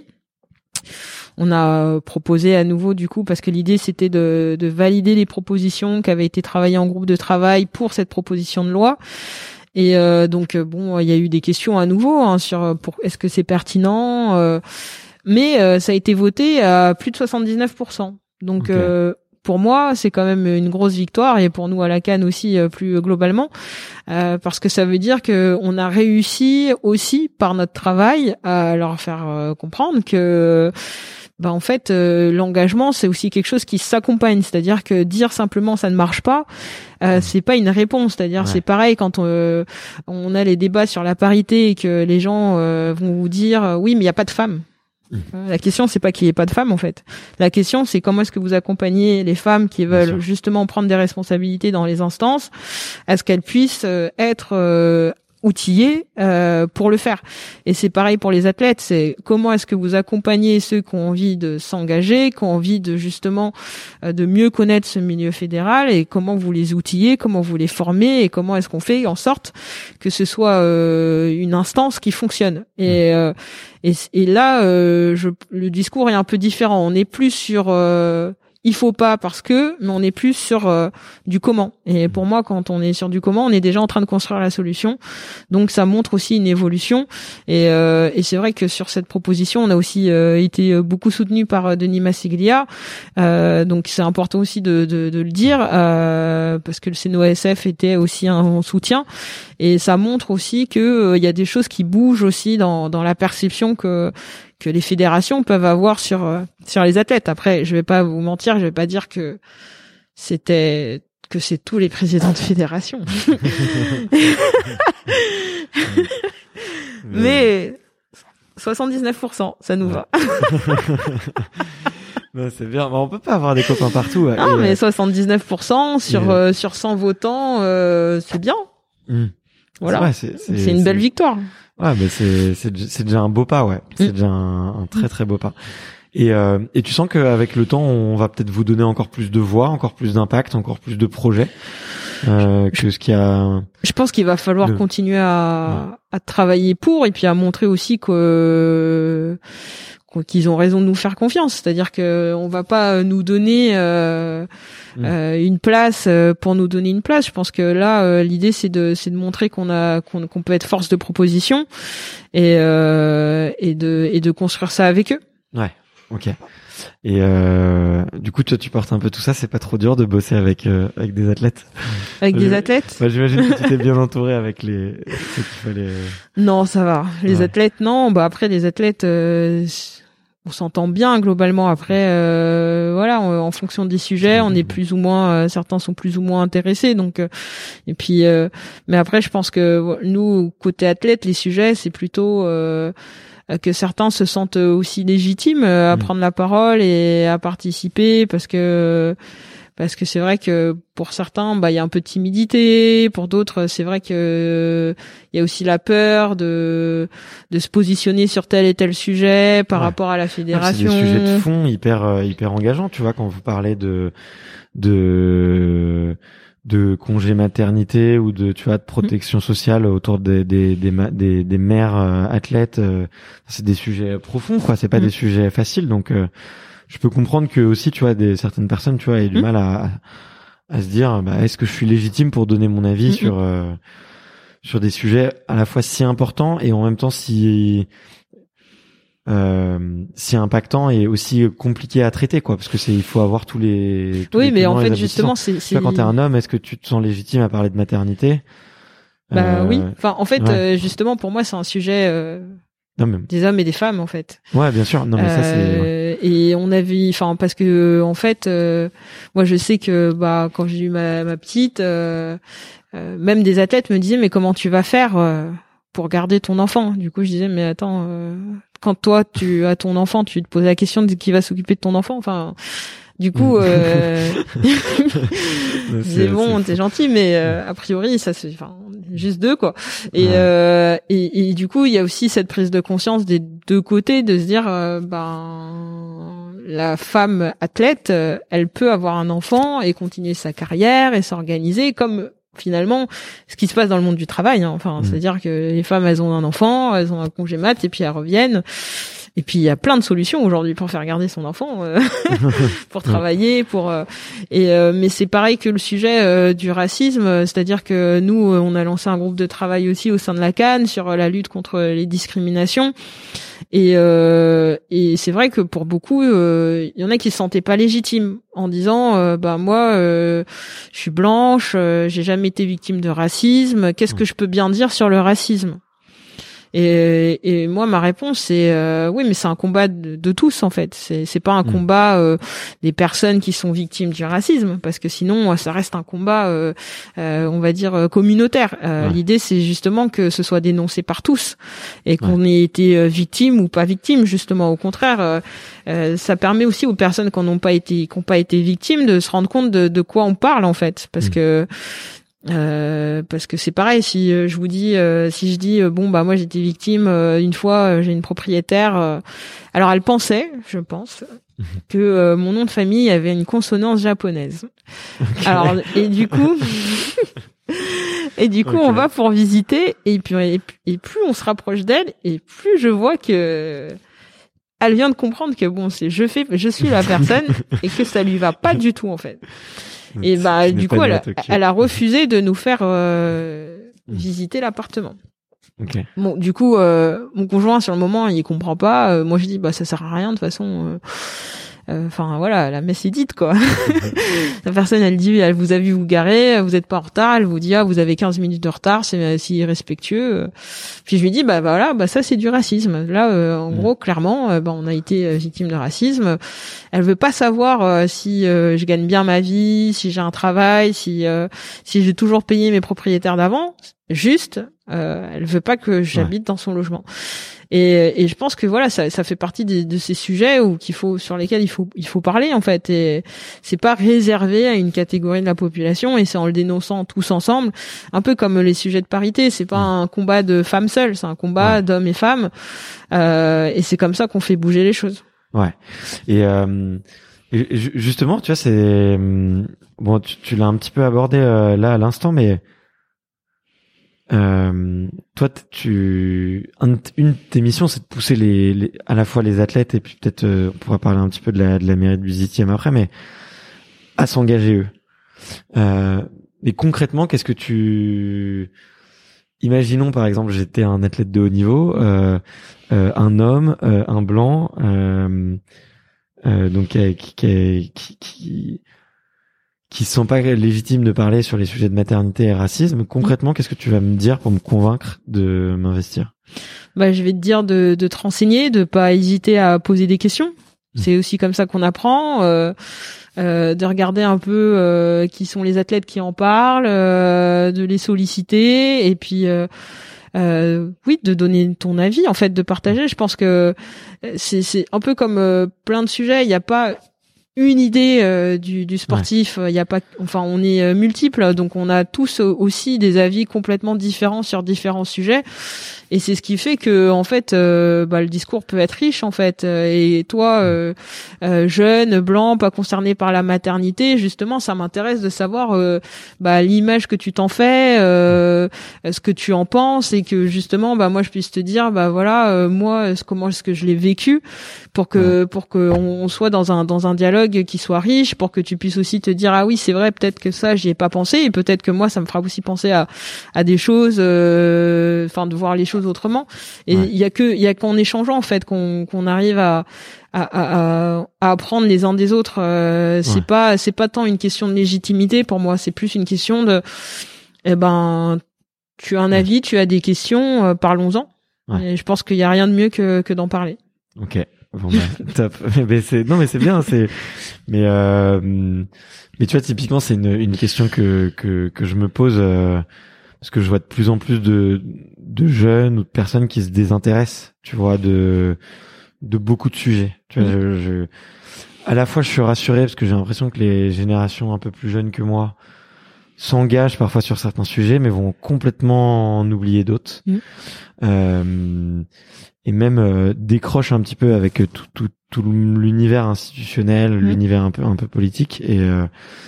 On a proposé à nouveau du coup, parce que l'idée c'était de, de valider les propositions qui avaient été travaillées en groupe de travail pour cette proposition de loi. Et euh, donc bon, il y a eu des questions à nouveau hein, sur pour est-ce que c'est pertinent, euh, mais euh, ça a été voté à plus de soixante-dix-neuf pour cent. Donc okay. euh, pour moi, c'est quand même une grosse victoire, et pour nous à la C A N aussi euh, plus globalement, euh, parce que ça veut dire que on a réussi aussi par notre travail à leur faire euh, comprendre que, bah en fait, euh, l'engagement c'est aussi quelque chose qui s'accompagne, c'est-à-dire que dire simplement ça ne marche pas, euh, c'est pas une réponse, c'est-à-dire ouais. C'est pareil quand on, euh, on a les débats sur la parité et que les gens euh, vont vous dire oui mais il y a pas de femmes. La question, c'est pas qu'il n'y ait pas de femmes, en fait. La question, c'est comment est-ce que vous accompagnez les femmes qui veulent justement prendre des responsabilités dans les instances, à ce qu'elles puissent euh, être euh, outillés euh, pour le faire. Et c'est pareil pour les athlètes, c'est comment est-ce que vous accompagnez ceux qui ont envie de s'engager, qui ont envie de justement euh, de mieux connaître ce milieu fédéral, et comment vous les outillez, comment vous les formez, et comment est-ce qu'on fait en sorte que ce soit euh, une instance qui fonctionne. Et euh, et, et là, euh, je, le discours est un peu différent. On n'est plus sur euh, il faut pas parce que, mais on est plus sur euh, du comment. Et pour moi, quand on est sur du comment, on est déjà en train de construire la solution. Donc ça montre aussi une évolution. Et, euh, et c'est vrai que sur cette proposition, on a aussi euh, été beaucoup soutenu par euh, Denis Massiglia. Euh, donc c'est important aussi de, de, de le dire euh, parce que le C N O S F était aussi un soutien. Et ça montre aussi que euh, il y a des choses qui bougent aussi dans, dans la perception que que les fédérations peuvent avoir sur euh, sur les athlètes. Après, je vais pas vous mentir, je vais pas dire que c'était que c'est tous les présidents de fédération. Mais soixante-dix-neuf pour cent, ça nous va. Non, c'est bien. On peut pas avoir des copains partout. Non, et, mais soixante-dix-neuf pour cent sur et... euh, sur cent votants, euh, c'est bien. Mmh. Voilà. C'est, vrai, c'est, c'est, c'est une c'est... belle victoire. Ouais, mais c'est c'est c'est déjà un beau pas, ouais. C'est mmh. déjà un, un très très beau pas. Et euh, et tu sens qu'avec le temps, on va peut-être vous donner encore plus de voix, encore plus d'impact, encore plus de projets euh, que ce qu'il y a. Je pense qu'il va falloir de... continuer à ouais. à travailler pour et puis à montrer aussi que qu'ils ont raison de nous faire confiance, c'est-à-dire que on va pas nous donner euh, mmh. euh, une place pour nous donner une place. Je pense que là euh, l'idée c'est de c'est de montrer qu'on a qu'on, qu'on peut être force de proposition et euh, et de et de construire ça avec eux. Ouais. OK. Et euh, du coup toi tu portes un peu tout ça, c'est pas trop dur de bosser avec euh, avec des athlètes. Avec des je, athlètes bah, j'imagine que tu t'es bien entouré avec les ceux qu'il fallait. Non, ça va. Les ouais. athlètes non, bah après les athlètes euh, on s'entend bien globalement. Après, euh, voilà, on, en fonction des sujets, on est plus ou moins, euh, certains sont plus ou moins intéressés. Donc, euh, et puis, euh, mais après, je pense que nous, côté athlète, les sujets, c'est plutôt euh, que certains se sentent aussi légitimes à prendre la parole et à participer, parce que parce que c'est vrai que pour certains, bah il y a un peu de timidité, pour d'autres, c'est vrai que il y a aussi la peur de de se positionner sur tel et tel sujet par ouais. rapport à la fédération. C'est des sujets de fond hyper euh, hyper engageants, tu vois, quand vous parlez de de de congé maternité ou de tu vois de protection sociale autour des des des des, des mères euh, athlètes, euh, c'est des sujets profonds, quoi, c'est pas mmh. des sujets faciles, donc euh, je peux comprendre que aussi, tu vois, des certaines personnes, tu vois, aient du mmh. mal à, à à se dire, bah, est-ce que je suis légitime pour donner mon avis mmh. sur euh, sur des sujets à la fois si importants et en même temps si euh, si impactants et aussi compliqués à traiter, quoi, parce que c'est il faut avoir tous les tous oui, les mais en fait justement, c'est, c'est... Tu vois, quand t'es un homme, est-ce que tu te sens légitime à parler de maternité? Bah euh... oui. Enfin, en fait, ouais. euh, justement, pour moi, c'est un sujet. Euh... Non, mais... des hommes et des femmes en fait. Ouais, bien sûr. Non mais euh, ça c'est ouais. Et on a vu, enfin parce que en fait euh, moi je sais que bah quand j'ai eu ma ma petite euh, euh, même des athlètes me disaient mais comment tu vas faire euh, pour garder ton enfant. Du coup je disais mais attends euh, quand toi tu as ton enfant, tu te poses la question de qui va s'occuper de ton enfant, enfin du coup, euh... c'est bon, t'es gentil, mais euh, a priori, ça c'est, enfin, juste deux quoi. Et, ouais. euh, et et du coup, il y a aussi cette prise de conscience des deux côtés de se dire, euh, ben, la femme athlète, euh, elle peut avoir un enfant et continuer sa carrière et s'organiser comme finalement ce qui se passe dans le monde du travail. Hein. Enfin, mmh. c'est-à-dire que les femmes, elles ont un enfant, elles ont un congé mat et puis elles reviennent. Et puis il y a plein de solutions aujourd'hui pour faire garder son enfant, euh, pour travailler, pour euh, et euh, mais c'est pareil que le sujet euh, du racisme, c'est-à-dire que nous on a lancé un groupe de travail aussi au sein de la C A N sur la lutte contre les discriminations et euh, et c'est vrai que pour beaucoup euh, il y en a qui se sentaient pas légitimes en disant euh, bah moi euh, je suis blanche, euh, j'ai jamais été victime de racisme, qu'est-ce que je peux bien dire sur le racisme? Et, et moi, ma réponse, c'est euh, oui, mais c'est un combat de, de tous en fait. C'est, c'est pas un mmh. combat euh, des personnes qui sont victimes du racisme, parce que sinon, ça reste un combat, euh, euh, on va dire communautaire. Euh, ouais. L'idée, c'est justement que ce soit dénoncé par tous et qu'on ouais. ait été victime ou pas victime. Justement, au contraire, euh, euh, ça permet aussi aux personnes qui n'ont pas été, qui n'ont pas été victimes, de se rendre compte de, de quoi on parle en fait, parce mmh. que. Euh, parce que c'est pareil, si euh, je vous dis, euh, si je dis euh, bon bah moi j'étais victime euh, une fois, euh, j'ai une propriétaire. Euh, alors elle pensait, je pense, que euh, mon nom de famille avait une consonance japonaise. Okay. Alors et du coup, et du coup okay. on va pour visiter et puis et, et plus on se rapproche d'elle et plus je vois que elle vient de comprendre que bon, c'est je fais, je suis la personne et que ça lui va pas du tout en fait. Et bah du coup, elle a, elle a refusé de nous faire euh, visiter l'appartement. Okay. Bon, du coup, euh, mon conjoint sur le moment, il comprend pas. Euh, moi, je dis bah ça sert à rien de toute façon. Enfin euh, voilà, la messe est dite quoi. La personne, elle dit, elle vous a vu vous garer, vous êtes pas en retard, elle vous dit ah vous avez quinze minutes de retard, c'est si irrespectueux. Puis je lui dis bah voilà, bah ça c'est du racisme. Là, euh, en mmh. gros, clairement, euh, bah on a été victime de racisme. Elle veut pas savoir euh, si euh, je gagne bien ma vie, si j'ai un travail, si euh, si j'ai toujours payé mes propriétaires d'avant. Juste, euh, elle veut pas que j'habite ouais. dans son logement. Et, et je pense que voilà, ça, ça fait partie de, de ces sujets où qu'il faut, sur lesquels il faut, il faut parler en fait. Et c'est pas réservé à une catégorie de la population, et c'est en le dénonçant tous ensemble, un peu comme les sujets de parité. C'est pas un combat de femmes seules, c'est un combat ouais. d'hommes et femmes. Euh, et c'est comme ça qu'on fait bouger les choses. Ouais. Et, euh, et justement, tu vois, c'est bon, tu, tu l'as un petit peu abordé euh, là à l'instant, mais Euh, toi, tu, un, une de tes missions, c'est de pousser les, les, à la fois les athlètes et puis peut-être, euh, on pourra parler un petit peu de la, de la mairie de Huitième après, mais à s'engager eux. Euh, mais concrètement, qu'est-ce que tu, imaginons par exemple, j'étais un athlète de haut niveau, euh, euh, un homme, euh, un blanc, euh, euh, donc qui, qui, qui, qui qui se sent pas légitime de parler sur les sujets de maternité et racisme. Concrètement, qu'est-ce que tu vas me dire pour me convaincre de m'investir? Bah, je vais te dire de, de te renseigner, de pas hésiter à poser des questions. Mmh. C'est aussi comme ça qu'on apprend, euh, euh, de regarder un peu euh, qui sont les athlètes qui en parlent, euh, de les solliciter, et puis euh, euh, oui, de donner ton avis, en fait, de partager. Je pense que c'est, c'est un peu comme euh, plein de sujets. Il n'y a pas une idée euh, du, du sportif, il ouais. y a pas, enfin on est euh, multiples, donc on a tous euh, aussi des avis complètement différents sur différents sujets, et c'est ce qui fait que en fait euh, bah, le discours peut être riche en fait. Et toi, euh, euh, jeune, blanc, pas concerné par la maternité, justement, ça m'intéresse de savoir euh, bah, l'image que tu t'en fais, euh, ce que tu en penses, et que justement bah moi je puisse te dire bah voilà euh, moi comment est-ce que je l'ai vécu, pour que ouais. pour que on soit dans un dans un dialogue qui soit riche, pour que tu puisses aussi te dire ah oui c'est vrai, peut-être que ça j'y ai pas pensé, et peut-être que moi ça me fera aussi penser à à des choses, enfin euh, de voir les choses autrement. Et il ouais. y a que il y a qu'en échangeant en fait qu'on qu'on arrive à à, à, à apprendre les uns des autres. Euh, c'est ouais. pas c'est pas tant une question de légitimité pour moi, c'est plus une question de eh ben tu as un avis, tu as des questions, euh, parlons-en. Ouais. Et je pense qu'il y a rien de mieux que que d'en parler. Ok. Bon bah, top. Mais c'est non mais c'est bien, c'est mais euh, mais tu vois typiquement c'est une une question que que que je me pose euh, parce que je vois de plus en plus de de jeunes ou de personnes qui se désintéressent, tu vois, de de beaucoup de sujets. Tu vois, mmh. je, je à la fois je suis rassuré parce que j'ai l'impression que les générations un peu plus jeunes que moi s'engagent parfois sur certains sujets mais vont complètement en oublier d'autres. Mmh. Euh, et même euh, décroche un petit peu avec tout tout tout l'univers institutionnel, mmh. l'univers un peu un peu politique, et euh,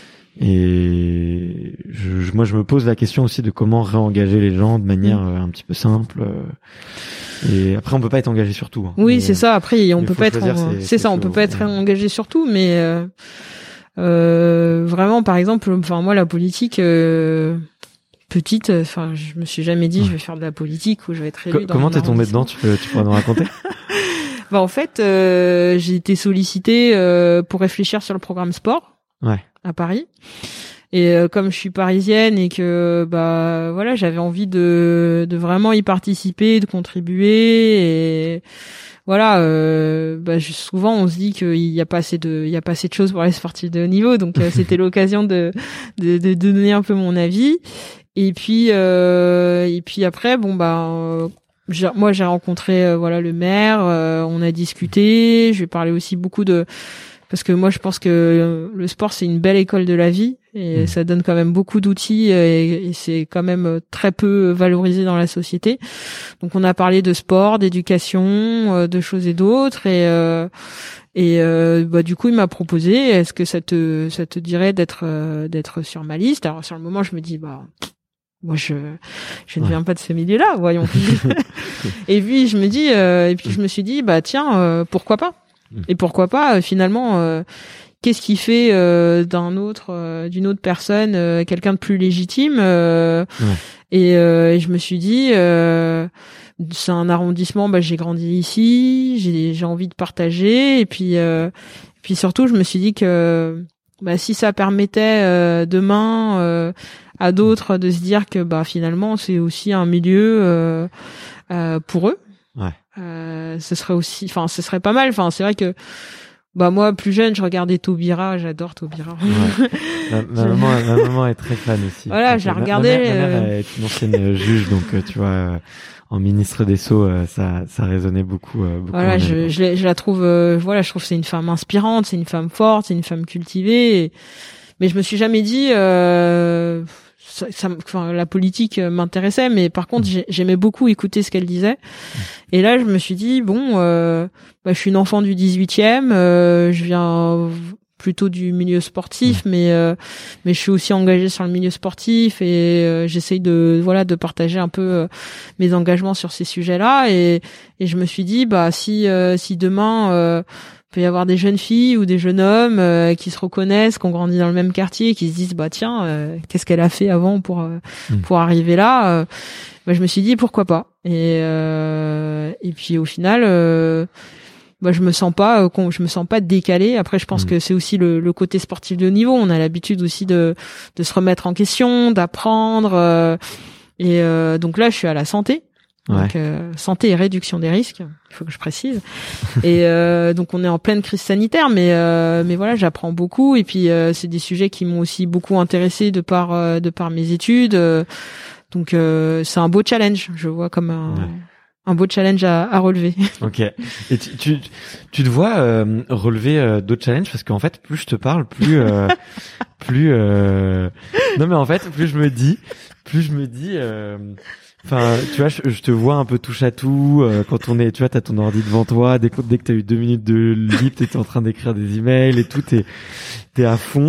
et je, je, moi je me pose la question aussi de comment réengager les gens de manière mmh. euh, un petit peu simple, euh, et après on peut pas être engagé sur tout, hein. Oui, mais, c'est ça, après on peut pas être choisir, en... c'est, c'est, c'est ça, on chaud, peut pas être ouais. engagé sur tout, mais euh, euh, vraiment par exemple, enfin moi la politique euh, petite, enfin je me suis jamais dit ouais. je vais faire de la politique ou je vais être élu. Co- comment t'es tombé dedans, tu peux tu pourrais nous raconter? Bah en fait, euh, j'ai été sollicitée euh, pour réfléchir sur le programme sport ouais. à Paris. Et euh, comme je suis parisienne et que bah voilà, j'avais envie de de vraiment y participer, de contribuer, et voilà, euh, bah souvent on se dit qu'il y a pas assez de il y a pas assez de choses pour les sportifs de haut niveau, donc euh, c'était l'occasion de, de de donner un peu mon avis. Et puis euh, et puis après bon bah euh, J'ai, moi j'ai rencontré euh, voilà le maire, euh, on a discuté, je vais parler aussi beaucoup de parce que moi je pense que euh, le sport c'est une belle école de la vie, et mmh. ça donne quand même beaucoup d'outils, et, et c'est quand même très peu valorisé dans la société. Donc on a parlé de sport, d'éducation, euh, de choses et d'autres, et euh, et euh, bah du coup il m'a proposé est-ce que ça te ça te dirait d'être euh, d'être sur ma liste. Alors sur le moment je me dis bah moi je je ne viens pas de ce milieu-là, voyons. Et puis je me dis euh, et puis je me suis dit bah tiens euh, pourquoi pas. Et pourquoi pas euh, finalement euh, qu'est-ce qui fait euh, d'un autre euh, d'une autre personne euh, quelqu'un de plus légitime euh, ouais. et, euh, et je me suis dit euh, c'est un arrondissement, bah j'ai grandi ici, j'ai j'ai envie de partager et puis euh, et puis surtout je me suis dit que bah si ça permettait euh, demain euh, à d'autres de se dire que bah finalement c'est aussi un milieu euh, euh, pour eux. Ouais. Euh, ce serait aussi, enfin, ce serait pas mal. Enfin, c'est vrai que, bah moi, plus jeune, je regardais Taubira, j'adore Taubira. Ouais. Ma, ma, maman, ma maman est très fan aussi. Voilà, donc, j'ai ma, regardé. Ma mère, euh... ma mère est une ancienne juge, donc euh, tu vois, euh, en ministre des Sceaux, euh, ça, ça résonnait beaucoup. Euh, beaucoup voilà, je, je, je la trouve, euh, voilà, je trouve que c'est une femme inspirante, c'est une femme forte, c'est une femme cultivée. Et... Mais je me suis jamais dit. Euh... Ça, ça, enfin, la politique m'intéressait, mais par contre, j'aimais beaucoup écouter ce qu'elle disait. Et là, je me suis dit bon, euh, bah, je suis une enfant du dix-huitième, euh, je viens plutôt du milieu sportif, mais euh, mais je suis aussi engagée sur le milieu sportif et euh, j'essaye de voilà de partager un peu euh, mes engagements sur ces sujets-là. Et et je me suis dit bah si euh, si demain euh, peut y avoir des jeunes filles ou des jeunes hommes euh, qui se reconnaissent, qui ont grandi dans le même quartier, qui se disent bah tiens euh, qu'est-ce qu'elle a fait avant pour euh, mmh. pour arriver là. Euh, bah, je me suis dit pourquoi pas. Et euh, et puis au final, euh, bah je me sens pas, euh, je me sens pas décalée. Après je pense mmh. que c'est aussi le, le côté sportif de haut niveau. On a l'habitude aussi de de se remettre en question, d'apprendre. Euh, et euh, donc là je suis à la santé. Donc ouais. euh, santé et réduction des risques, il faut que je précise. Et euh, donc on est en pleine crise sanitaire, mais euh, mais voilà, j'apprends beaucoup et puis euh, c'est des sujets qui m'ont aussi beaucoup intéressée de par euh, de par mes études. Euh, donc euh, c'est un beau challenge, je vois comme un ouais. un beau challenge à, à relever. Ok. Et tu tu, tu te vois euh, relever euh, d'autres challenges parce qu'en fait plus je te parle, plus euh, plus euh... non mais en fait plus je me dis, plus je me dis. Euh... Enfin, tu vois, je, je te vois un peu touche à tout. Euh, quand on est, tu vois, t'as ton ordi devant toi. Dès que dès que t'as eu deux minutes de libre, t'étais en train d'écrire des emails et tout. T'es t'es à fond.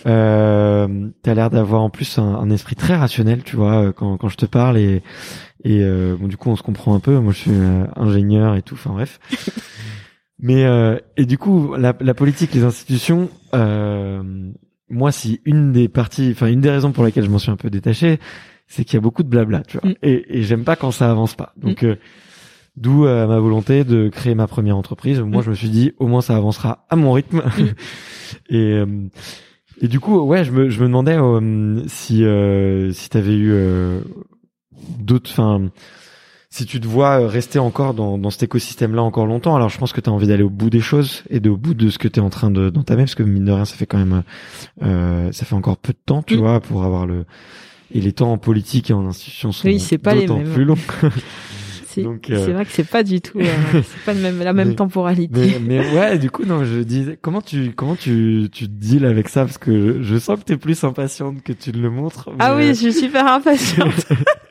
Euh, t'as l'air d'avoir en plus un, un esprit très rationnel, tu vois, quand quand je te parle et et euh, bon, du coup, on se comprend un peu. Moi, je suis euh, ingénieur et tout. Enfin bref. Mais euh, et du coup, la, la politique, les institutions. Euh, moi, si une des parties, enfin une des raisons pour lesquelles je m'en suis un peu détaché, c'est qu'il y a beaucoup de blabla, tu vois. Mm. Et, et j'aime pas quand ça avance pas. Donc, mm. euh, d'où euh, ma volonté de créer ma première entreprise. Moi, mm. je me suis dit, au moins, ça avancera à mon rythme. Mm. et euh, et du coup, ouais, je me je me demandais euh, si euh, si t'avais eu euh, d'autres, enfin, si tu te vois rester encore dans dans cet écosystème-là encore longtemps. Alors, je pense que t'as envie d'aller au bout des choses et de, au bout de ce que t'es en train de d'entamer, parce que mine de rien, ça fait quand même, euh, ça fait encore peu de temps, tu mm. vois, pour avoir le Et les temps en politique et en institution sont oui, c'est pas d'autant les mêmes. plus longs. C'est, Donc, euh... c'est vrai que c'est pas du tout, euh, c'est pas le même, la même mais, temporalité. Mais, mais ouais, du coup, non, je disais, comment tu, comment tu, tu deals avec ça? Parce que je, je sens que t'es plus impatiente que tu ne le montres. Mais... Ah oui, je suis super impatiente.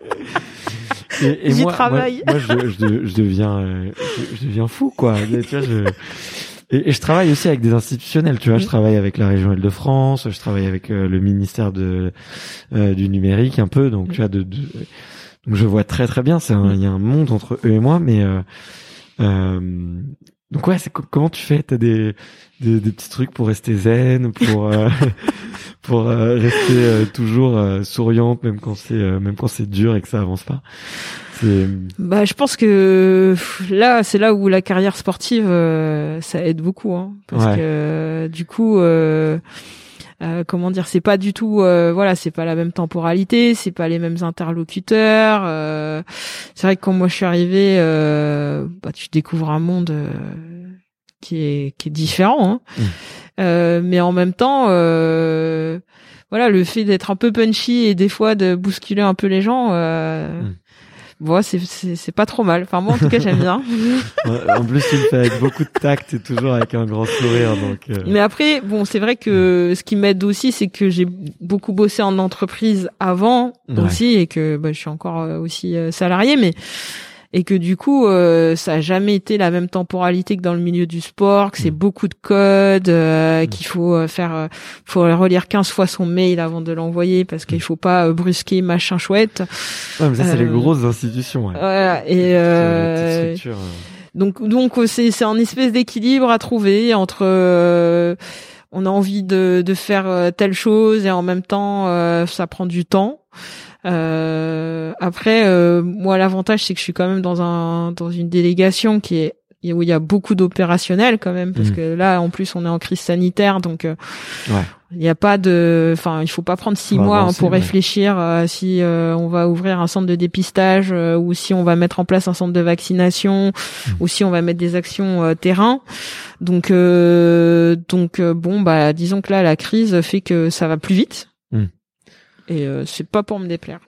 et, et J'y moi, travaille. Moi, moi je, je, je deviens, euh, je, je deviens fou, quoi. Tu vois, je, Et, et je travaille aussi avec des institutionnels, tu vois. Mmh. Je travaille avec la région Île-de-France, je travaille avec euh, le ministère de euh, du numérique un peu, donc mmh. tu vois. De, de, donc je vois très très bien. C'est il y a un monde entre eux et moi, mais euh, euh, donc ouais, c'est comment tu fais? T'as des, des des petits trucs pour rester zen, pour euh, pour euh, rester euh, toujours euh, souriante, même quand c'est euh, même quand c'est dur et que ça avance pas. C'est... Bah, je pense que là, c'est là où la carrière sportive, euh, ça aide beaucoup, hein, parce ouais. que euh, du coup, euh, euh, comment dire, c'est pas du tout, euh, voilà, c'est pas la même temporalité, c'est pas les mêmes interlocuteurs. Euh, c'est vrai que quand moi je suis arrivée, euh, bah, tu découvres un monde euh, qui est qui est différent, hein. Mmh. Euh, mais en même temps. Euh, voilà, le fait d'être un peu punchy et des fois de bousculer un peu les gens. Euh, mmh. Bon, c'est, c'est, c'est pas trop mal. Enfin, moi, en tout cas, j'aime bien. En plus, tu le fais avec beaucoup de tact et toujours avec un grand sourire, donc. Euh... Mais après, bon, c'est vrai que ce qui m'aide aussi, c'est que j'ai beaucoup bossé en entreprise avant ouais. aussi et que bah, je suis encore aussi salarié, mais et que du coup euh, ça a jamais été la même temporalité que dans le milieu du sport, que c'est mmh. beaucoup de codes, euh, mmh. qu'il faut faire, euh, faut relire quinze fois son mail avant de l'envoyer parce qu'il faut pas euh, brusquer machin chouette. Ouais, mais ça c'est euh, les grosses institutions. Ouais. Voilà, et euh, euh... donc donc c'est c'est un espèce d'équilibre à trouver entre euh, on a envie de de faire telle chose et en même temps euh, ça prend du temps. Euh, après, euh, moi, l'avantage, c'est que je suis quand même dans un dans une délégation qui est où il y a beaucoup d'opérationnels quand même, parce mmh. que là, en plus, on est en crise sanitaire, donc euh, ouais. il n'y a pas de, enfin, il faut pas prendre six mois avancer, hein, pour ouais. réfléchir euh, si euh, on va ouvrir un centre de dépistage euh, ou si on va mettre en place un centre de vaccination mmh. ou si on va mettre des actions euh, terrain. Donc, euh, donc euh, bon, bah, disons que là, la crise fait que ça va plus vite. Mmh. Et euh, c'est pas pour me déplaire.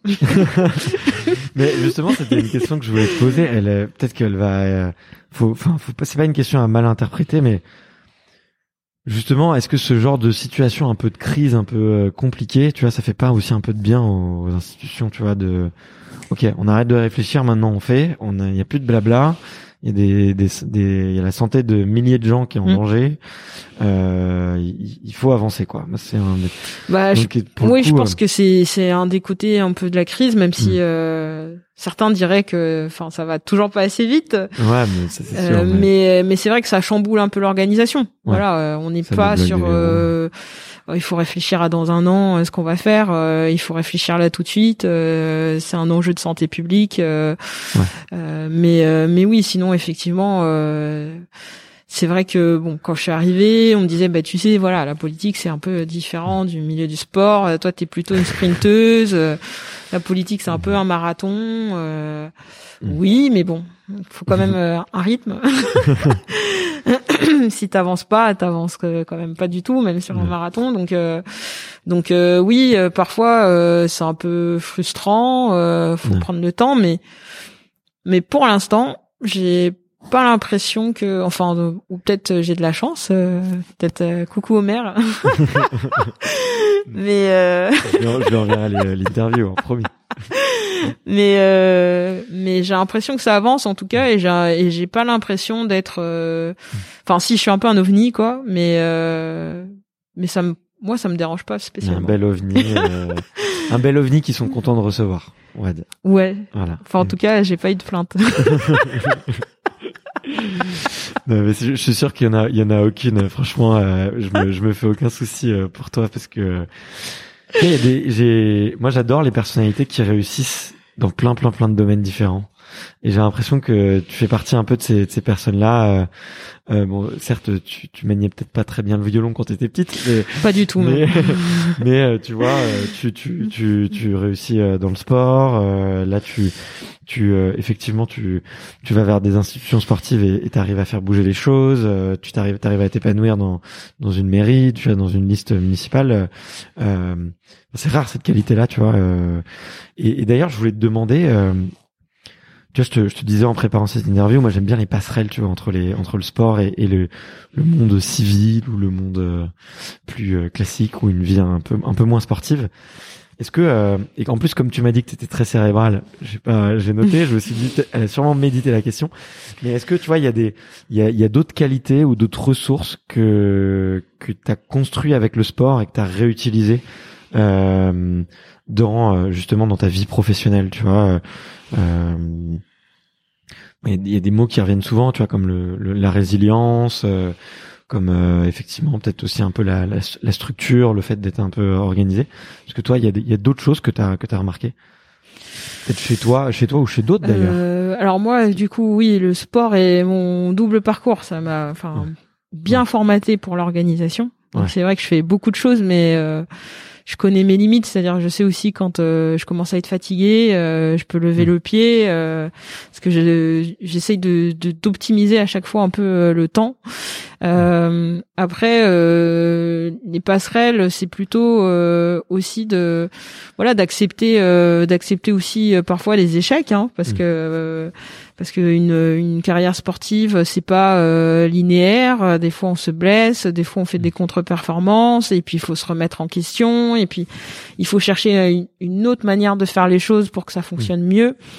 Mais justement, c'était une question que je voulais te poser. Elle, euh, peut-être qu'elle va, euh, faut, enfin, faut pas, c'est pas une question à mal interpréter, mais justement, est-ce que ce genre de situation un peu de crise, un peu euh, compliquée, tu vois, ça fait pas aussi un peu de bien aux, aux institutions, tu vois, de, ok, on arrête de réfléchir, maintenant on fait, on a, il y a plus de blabla. Il y a des, des, des, il y a la santé de milliers de gens qui est en mmh. danger. Euh, il, il faut avancer, quoi. C'est un. Bah, donc, je, oui, coup, je pense euh... que c'est, c'est un des côtés un peu de la crise, même si mmh. euh, certains diraient que, enfin, ça va toujours pas assez vite. Ouais, mais ça, c'est sûr. Euh, mais mais, mais c'est vrai que ça chamboule un peu l'organisation. Ouais. Voilà, euh, on n'est pas sur. Euh, il faut réfléchir à dans un an euh, ce qu'on va faire. Euh, il faut réfléchir là tout de suite. Euh, c'est un enjeu de santé publique. Euh, ouais. euh, mais euh, mais oui, sinon effectivement, euh, c'est vrai que bon, quand je suis arrivée, on me disait bah tu sais voilà, la politique c'est un peu différent du milieu du sport. Toi t'es plutôt une sprinteuse. La politique c'est un peu un marathon. Euh, oui, mais bon, faut quand même euh, un rythme. Si t'avances pas, t'avances quand même pas du tout, même sur un marathon. Donc, euh, donc euh, oui, euh, parfois euh, c'est un peu frustrant. Euh, faut ouais. prendre le temps, mais mais pour l'instant, j'ai pas l'impression que, enfin, euh, ou peut-être j'ai de la chance. Euh, peut-être euh, coucou au maire. mais euh... je lui enverrai l'interview, hein, promis. mais euh, mais j'ai l'impression que ça avance en tout cas et j'ai et j'ai pas l'impression d'être euh... enfin si je suis un peu un ovni quoi mais euh... mais ça me moi ça me dérange pas spécialement. Un bel ovni euh... un bel ovni qu'ils sont contents de recevoir, on va dire. Ouais. Voilà. Enfin en tout cas, j'ai pas eu de plainte. Non, mais je suis sûr qu'il y en a il y en a aucune, franchement euh, je me je me fais aucun souci pour toi parce que il y a des, j'ai, moi j'adore les personnalités qui réussissent dans plein plein plein de domaines différents. Et j'ai l'impression que tu fais partie un peu de ces, de ces personnes-là. Euh, euh, bon, certes, tu, tu maniais peut-être pas très bien le violon quand t'étais petite, mais pas du tout. Mais, mais euh, tu vois, tu tu tu tu réussis dans le sport. Euh, là, tu tu euh, effectivement tu tu vas vers des institutions sportives et t'arrives à faire bouger les choses. Euh, tu t'arrives t'arrives à t'épanouir dans dans une mairie, tu vas dans une liste municipale. Euh, c'est rare cette qualité-là, tu vois. Euh, et, et d'ailleurs, je voulais te demander. Euh, Tu vois, je te, je te disais en préparant cette interview, moi j'aime bien les passerelles, tu vois, entre les entre le sport et, et le le monde civil ou le monde euh, plus euh, classique ou une vie un peu un peu moins sportive. Est-ce que euh, et en plus comme tu m'as dit que tu étais très cérébral, j'ai pas j'ai noté, je me suis dit elle a sûrement médité la question. Mais est-ce que tu vois, il y a des il y a il y a d'autres qualités ou d'autres ressources que que tu as construit avec le sport et que tu as réutilisé euh, dans justement dans ta vie professionnelle, tu vois. Euh, il y a des mots qui reviennent souvent, tu vois, comme le, le la résilience, euh, comme euh, effectivement peut-être aussi un peu la, la, la structure, le fait d'être un peu organisé. Parce que toi, il y a des, il y a d'autres choses que t'as que t'as remarqué. Peut-être chez toi, chez toi ou chez d'autres d'ailleurs. Euh, alors moi, du coup, oui, le sport est mon double parcours. Ça m'a, enfin, ouais. bien ouais. formaté pour l'organisation. Donc ouais. c'est vrai que je fais beaucoup de choses, mais euh, je connais mes limites, c'est-à-dire je sais aussi quand euh, je commence à être fatiguée, euh, je peux lever mmh. le pied, euh, parce que je, j'essaye de, de d'optimiser à chaque fois un peu euh, le temps. Euh, après, euh, les passerelles, c'est plutôt euh, aussi de, voilà, d'accepter, euh, d'accepter aussi euh, parfois les échecs, hein, parce mmh. que euh, parce que une, une carrière sportive, c'est pas euh, linéaire. Des fois, on se blesse, des fois, on fait des contre-performances, et puis il faut se remettre en question, et puis il faut chercher une, une autre manière de faire les choses pour que ça fonctionne mmh. mieux.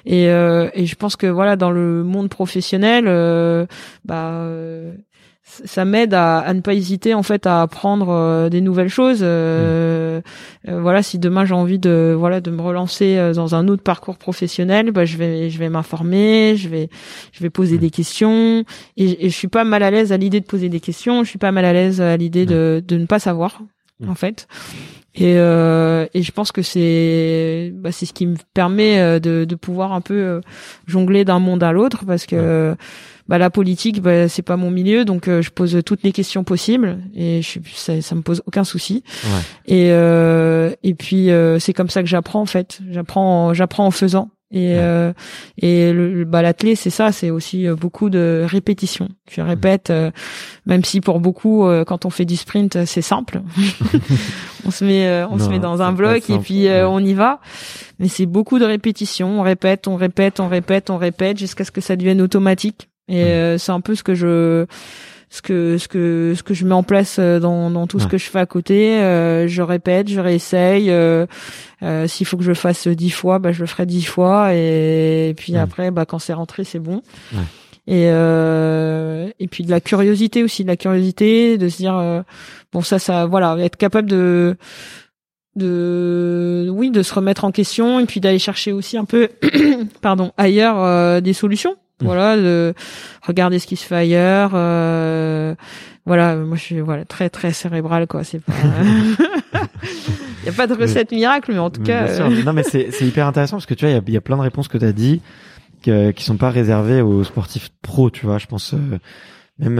Et, euh, et je pense que voilà, dans le monde professionnel, euh, bah euh, ça m'aide à, à ne pas hésiter en fait à apprendre euh, des nouvelles choses. Euh, mmh. euh, voilà, si demain j'ai envie de voilà de me relancer euh, dans un autre parcours professionnel, bah je vais je vais m'informer, je vais je vais poser mmh. des questions et, et je suis pas mal à l'aise à l'idée de poser des questions. Je suis pas mal à l'aise à l'idée mmh. de de ne pas savoir mmh. en fait. Et euh, et je pense que c'est bah c'est ce qui me permet de de pouvoir un peu euh, jongler d'un monde à l'autre parce que mmh. bah la politique bah c'est pas mon milieu donc euh, je pose toutes les questions possibles et je suis ça, ça me pose aucun souci ouais. et euh, et puis euh, c'est comme ça que j'apprends en fait j'apprends en, j'apprends en faisant et ouais. euh, et le bah l'athlé c'est ça c'est aussi beaucoup de répétition tu répètes euh, même si pour beaucoup euh, quand on fait du sprint c'est simple on se met euh, on non, se met dans un bloc et puis euh, ouais. on y va mais c'est beaucoup de répétition on répète on répète on répète on répète jusqu'à ce que ça devienne automatique. Et euh, c'est un peu ce que je ce que ce que ce que je mets en place dans dans tout ouais. ce que je fais à côté. Euh, je répète, je réessaye. Euh, euh, s'il faut que je le fasse dix fois, bah je le ferai dix fois. Et, et puis ouais. après, bah quand c'est rentré, c'est bon. Ouais. Et euh, et puis de la curiosité aussi, de la curiosité, de se dire euh, bon ça ça voilà, être capable de de oui de se remettre en question et puis d'aller chercher aussi un peu pardon ailleurs euh, des solutions. Voilà, de regarder ce qui se fait ailleurs. Euh, voilà, moi je suis voilà très très cérébral quoi. C'est pas, il y a pas de recette mais, miracle, mais en tout mais cas. Bien sûr. Non mais c'est c'est hyper intéressant parce que tu vois il y a, y a plein de réponses que t'as dit que, qui sont pas réservées aux sportifs pro. Tu vois, je pense euh, même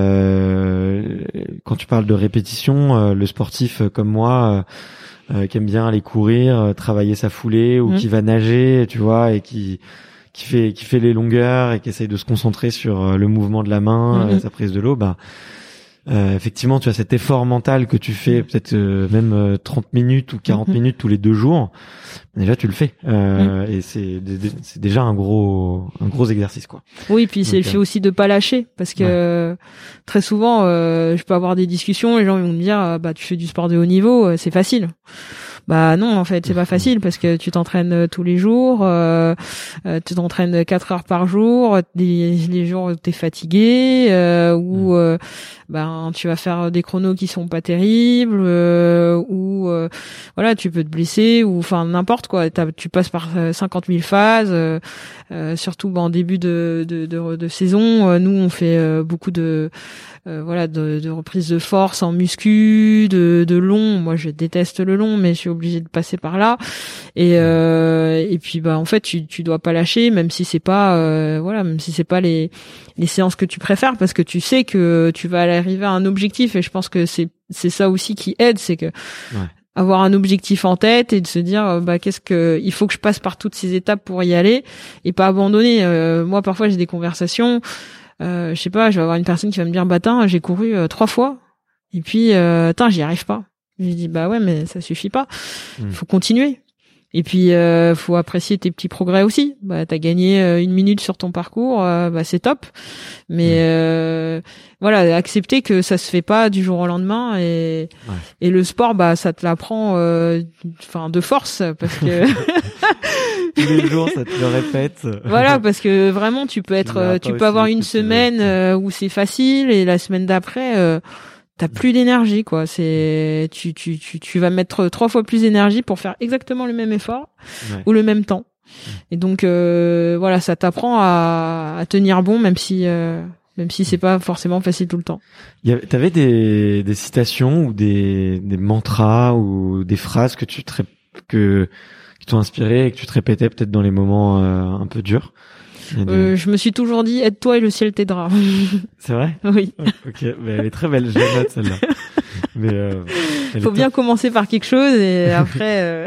euh, quand tu parles de répétition, euh, le sportif comme moi. Euh, qui aime bien aller courir, travailler sa foulée ou mmh. qui va nager, tu vois, et qui qui fait qui fait les longueurs et qui essaye de se concentrer sur le mouvement de la main, mmh. sa prise de l'eau, bah euh, effectivement tu as cet effort mental que tu fais peut-être euh, même euh, trente minutes ou quarante mmh. minutes tous les deux jours. Déjà tu le fais euh, mmh. et c'est c'est déjà un gros un gros exercice quoi. Oui, puis c'est Donc, le fait euh... aussi de pas lâcher parce que ouais. euh, très souvent euh, je peux avoir des discussions, les gens ils vont me dire bah tu fais du sport de haut niveau, c'est facile. Bah non, en fait, c'est pas facile parce que tu t'entraînes tous les jours, euh, euh, tu t'entraînes quatre heures par jour, les, les jours où t'es fatigué, euh, ou euh, ben tu vas faire des chronos qui sont pas terribles, euh, ou euh, voilà, tu peux te blesser, ou enfin n'importe quoi. T'as, tu passes par cinquante mille phases, euh, euh, surtout ben, en début de, de, de, de saison. Euh, nous, on fait euh, beaucoup de Euh, voilà de, de reprise de force en muscu, de, de long. Moi, je déteste le long, mais je suis obligée de passer par là. Et euh, et puis bah en fait, tu tu dois pas lâcher, même si c'est pas euh, voilà, même si c'est pas les les séances que tu préfères, parce que tu sais que tu vas arriver à un objectif. Et je pense que c'est c'est ça aussi qui aide, c'est que ouais. avoir un objectif en tête et de se dire bah qu'est-ce que il faut que je passe par toutes ces étapes pour y aller et pas abandonner. Euh, moi, parfois, j'ai des conversations. Euh, je sais pas, je vais avoir une personne qui va me dire bah tain, j'ai couru euh, trois fois et puis euh, tain, j'y arrive pas. Je lui dis bah ouais, mais ça suffit pas. Mmh. Faut continuer. Et puis euh, faut apprécier tes petits progrès aussi. Bah t'as gagné euh, une minute sur ton parcours, euh, bah c'est top. Mais mmh. euh, voilà, accepter que ça se fait pas du jour au lendemain et ouais. et le sport bah ça te l'apprend enfin euh, de force parce que tous les jours ça te le répète. Voilà, parce que vraiment tu peux être tu peux avoir une semaine euh, où c'est facile et la semaine d'après euh, t'as plus d'énergie quoi. C'est tu tu tu tu vas mettre trois fois plus d'énergie pour faire exactement le même effort ouais. ou le même temps. Et donc euh, voilà, ça t'apprend à, à tenir bon même si euh, même si c'est pas forcément facile tout le temps. Il y avait, t'avais des des citations ou des des mantras ou des phrases que tu te que qui t'ont inspiré et que tu te répétais peut-être dans les moments euh, un peu durs. De... Euh, je me suis toujours dit aide-toi et le ciel t'aidera. C'est vrai? Oui. Ok, mais elle est très belle, je la note celle-là. Mais euh, faut bien top. Commencer par quelque chose et après euh...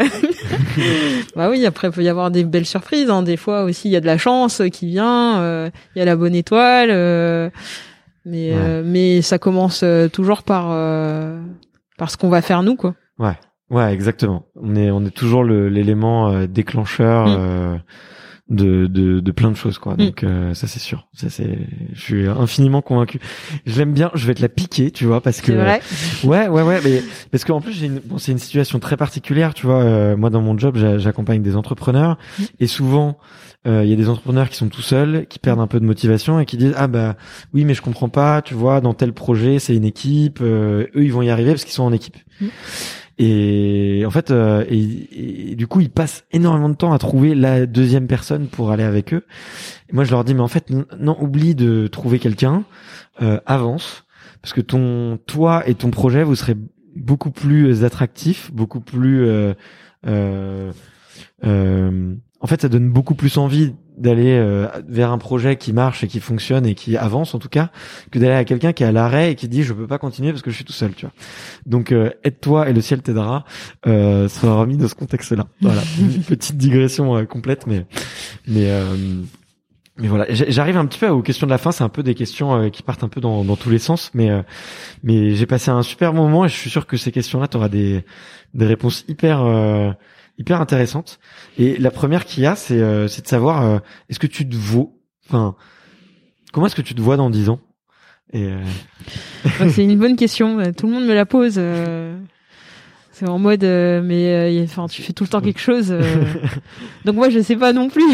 bah oui, après il peut y avoir des belles surprises hein. Des fois aussi il y a de la chance qui vient, euh, il y a la bonne étoile euh... mais ouais. euh, mais ça commence euh, toujours par euh, par ce qu'on va faire nous quoi. Ouais. Ouais, exactement. On est on est toujours le l'élément euh, déclencheur mmh. euh, de de, de plein de choses quoi. Donc mmh. euh, ça c'est sûr. Ça c'est, je suis infiniment convaincu. Je l'aime bien. Je vais te la piquer, tu vois, parce que c'est vrai. Euh, ouais ouais ouais, mais parce qu'en plus j'ai une, bon, c'est une situation très particulière, tu vois. Euh, moi dans mon job, j'a, j'accompagne des entrepreneurs mmh. et souvent il euh, y a des entrepreneurs qui sont tout seuls, qui perdent un peu de motivation et qui disent ah bah oui mais je comprends pas, tu vois, dans tel projet c'est une équipe, euh, eux ils vont y arriver parce qu'ils sont en équipe. Mmh. Et en fait, euh, et, et du coup, ils passent énormément de temps à trouver la deuxième personne pour aller avec eux. Et moi, je leur dis, mais en fait, non, oublie de trouver quelqu'un, euh, avance, parce que ton, toi et ton projet, vous serez beaucoup plus attractifs, beaucoup plus, euh, euh, euh, en fait, ça donne beaucoup plus envie d'aller euh, vers un projet qui marche et qui fonctionne et qui avance en tout cas, que d'aller à quelqu'un qui est à l'arrêt et qui dit je peux pas continuer parce que je suis tout seul, tu vois. Donc euh, aide-toi et le ciel t'aidera, euh, sera remis dans ce contexte-là. Voilà, une petite digression euh, complète, mais mais euh, mais voilà. J'arrive un petit peu aux questions de la fin. C'est un peu des questions euh, qui partent un peu dans dans tous les sens, mais euh, mais j'ai passé un super moment et je suis sûr que ces questions-là, t'auras des des réponses hyper euh, hyper intéressante. Et la première qu'il y a, c'est, euh, c'est de savoir, euh, est-ce que tu te vaux, enfin, comment est-ce que tu te vois dans dix ans? Et euh... c'est une bonne question. Tout le monde me la pose. Euh... C'est en mode, euh, mais, enfin, euh, tu fais tout le temps quelque chose. Euh... Donc moi, je sais pas non plus.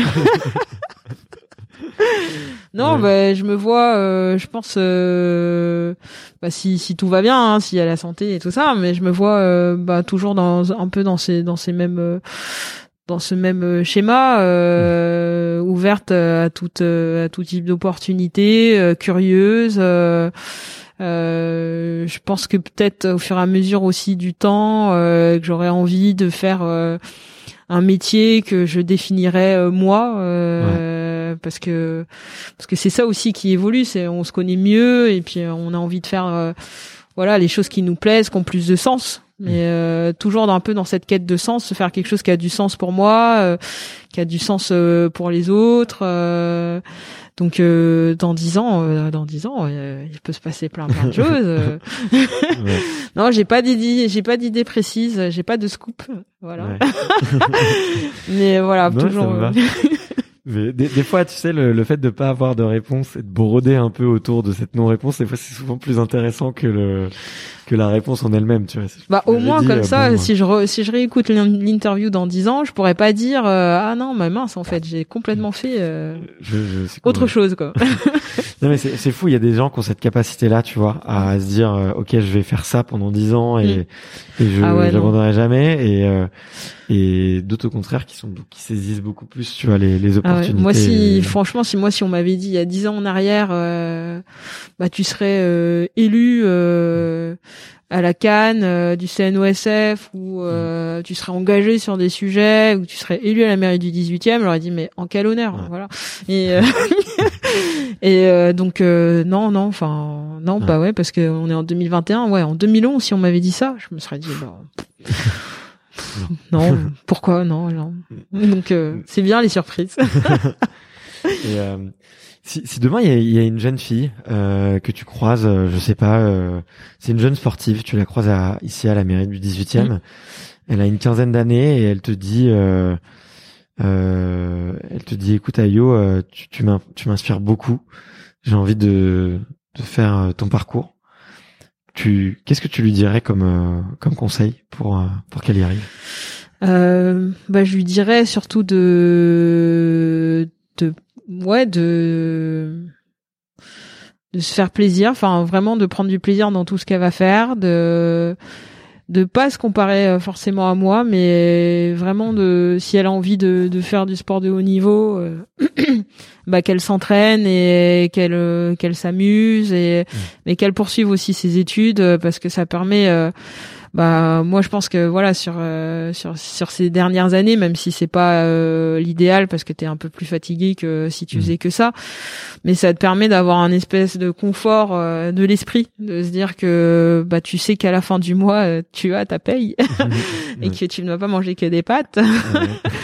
Non, ouais. bah, je me vois, euh, je pense, euh, bah, si si tout va bien, hein, s'il y a la santé et tout ça, mais je me vois, euh, bah, toujours dans un peu dans ces dans ces mêmes euh, dans ce même schéma, euh, mmh. ouverte à toute à tout type d'opportunités, euh, curieuse. Euh, euh, je pense que peut-être au fur et à mesure aussi du temps, euh, que j'aurais envie de faire euh, un métier que je définirais euh, moi. Euh, ouais. Parce que parce que c'est ça aussi qui évolue, c'est on se connaît mieux et puis on a envie de faire euh, voilà les choses qui nous plaisent, qui ont plus de sens, mais euh, toujours dans, un peu dans cette quête de sens, se faire quelque chose qui a du sens pour moi, euh, qui a du sens euh, pour les autres. Euh, donc euh, dans dix ans, euh, dans dix ans, euh, il peut se passer plein plein de choses. Euh. Ouais. Non, j'ai pas d'idée, j'ai pas d'idée précise, j'ai pas de scoop, voilà. Ouais. Mais voilà, non, toujours. Mais des, des fois, tu sais, le, le fait de pas avoir de réponse et de broder un peu autour de cette non-réponse, des fois, c'est souvent plus intéressant que le que la réponse en elle-même, tu vois. Bah au moins dit, comme euh, ça, bon, si je re, si je réécoute l'interview dans dix ans, je pourrais pas dire euh, ah non, mais mince, en fait, j'ai complètement fait euh, je, je, autre cool. chose, quoi. Non mais c'est, c'est fou, il y a des gens qui ont cette capacité-là, tu vois, à se dire euh, ok, je vais faire ça pendant dix ans et, mm. et je ah ouais, j'abandonnerai jamais et euh, et d'autres au contraire qui sont qui saisissent beaucoup plus, tu vois, les les opportunités. Ah ouais. Moi si et... franchement, si moi si on m'avait dit il y a dix ans en arrière euh, bah tu serais euh, élu euh, à la Cannes euh, du C N O S F ou euh, mm. tu serais engagé sur des sujets ou tu serais élu à la mairie du dix-huitième, j'aurais dit mais en quel honneur, ouais. Voilà. Et euh, et euh, donc euh, non non enfin non ouais. Bah ouais parce que on est en deux mille vingt et un, ouais en deux mille onze si on m'avait dit ça, je me serais dit bah non, non pourquoi non non. Donc euh, c'est bien les surprises. Et euh, si, si demain il y a, y a une jeune fille euh, que tu croises, euh, je sais pas, euh, c'est une jeune sportive, tu la croises à, ici à la mairie du dix-huitième, mmh. Elle a une quinzaine d'années et elle te dit euh, euh, elle te dit écoute Ayo, euh, tu, tu, m'in, tu m'inspires beaucoup, j'ai envie de, de faire ton parcours. Tu, qu'est-ce que tu lui dirais comme euh, comme conseil pour euh, pour qu'elle y arrive? euh, Bah je lui dirais surtout de de ouais de de se faire plaisir, enfin vraiment de prendre du plaisir dans tout ce qu'elle va faire, de de pas se comparer forcément à moi, mais vraiment de si elle a envie de de faire du sport de haut niveau, euh, bah qu'elle s'entraîne et qu'elle euh, qu'elle s'amuse et mmh. mais qu'elle poursuive aussi ses études parce que ça permet euh, bah moi je pense que voilà sur euh, sur sur ces dernières années, même si c'est pas euh, l'idéal parce que t'es un peu plus fatigué que si tu mmh. faisais que ça, mais ça te permet d'avoir un espèce de confort euh, de l'esprit, de se dire que bah tu sais qu'à la fin du mois euh, tu as ta paye et que tu ne vas pas manger que des pâtes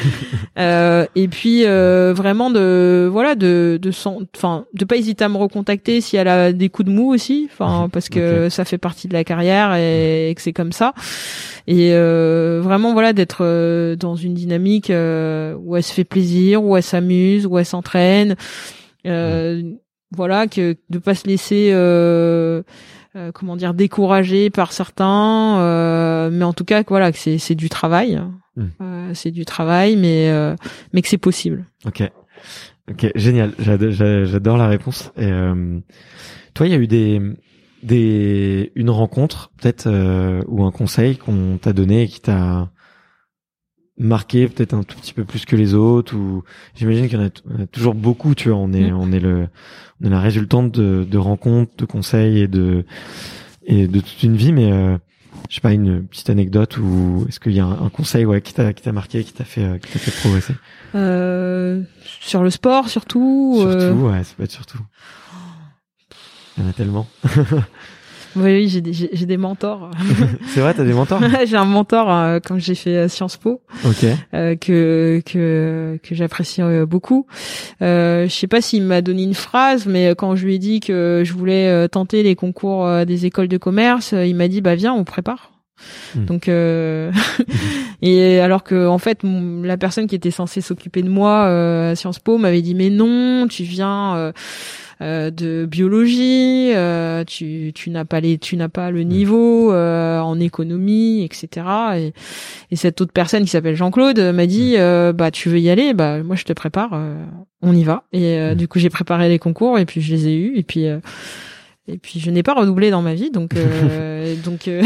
Euh, et puis euh, vraiment de voilà de de enfin de pas hésiter à me recontacter si elle a des coups de mou aussi, enfin parce que okay. ça fait partie de la carrière et, et que c'est comme ça. Et euh, vraiment voilà d'être euh, dans une dynamique euh, où elle se fait plaisir, où elle s'amuse, où elle s'entraîne. Euh, mmh. Voilà, que de pas se laisser euh, euh, comment dire décourager par certains, euh, mais en tout cas que voilà que c'est c'est du travail, mmh. euh, c'est du travail, mais euh, mais que c'est possible. Ok, ok, génial. J'adore, j'adore la réponse. Et euh, toi, il y a eu des des une rencontre peut-être euh, ou un conseil qu'on t'a donné et qui t'a marqué peut-être un tout petit peu plus que les autres, ou j'imagine qu'il y en a, t- on a toujours beaucoup, tu vois, on est, mmh. on est le, on est la résultante de, de rencontres, de conseils et de, et de toute une vie, mais, euh, je sais pas, une petite anecdote ou est-ce qu'il y a un, un conseil, ouais, qui t'a, qui t'a marqué, qui t'a fait, euh, qui t'a fait progresser? Euh, sur le sport, surtout. Surtout, euh... ouais, ça peut être surtout. Il y en a tellement. Oui, oui, j'ai des, j'ai, j'ai des mentors. C'est vrai, t'as des mentors? J'ai un mentor euh, quand j'ai fait euh, Sciences Po, ok, euh, que que que j'apprécie euh, beaucoup. Euh, je sais pas s'il m'a donné une phrase, mais quand je lui ai dit que je voulais euh, tenter les concours euh, des écoles de commerce, euh, il m'a dit bah viens, on prépare. Mmh. Donc euh... et alors que en fait mon, la personne qui était censée s'occuper de moi euh, à Sciences Po m'avait dit mais non, tu viens euh, Euh, de biologie, euh, tu tu n'as pas les tu n'as pas le niveau euh, en économie, et cetera. Et, et cette autre personne qui s'appelle Jean-Claude m'a dit euh, bah tu veux y aller, bah moi je te prépare, euh, on y va. Et euh, du coup j'ai préparé les concours et puis je les ai eus et puis euh, et puis je n'ai pas redoublé dans ma vie, donc euh, donc euh,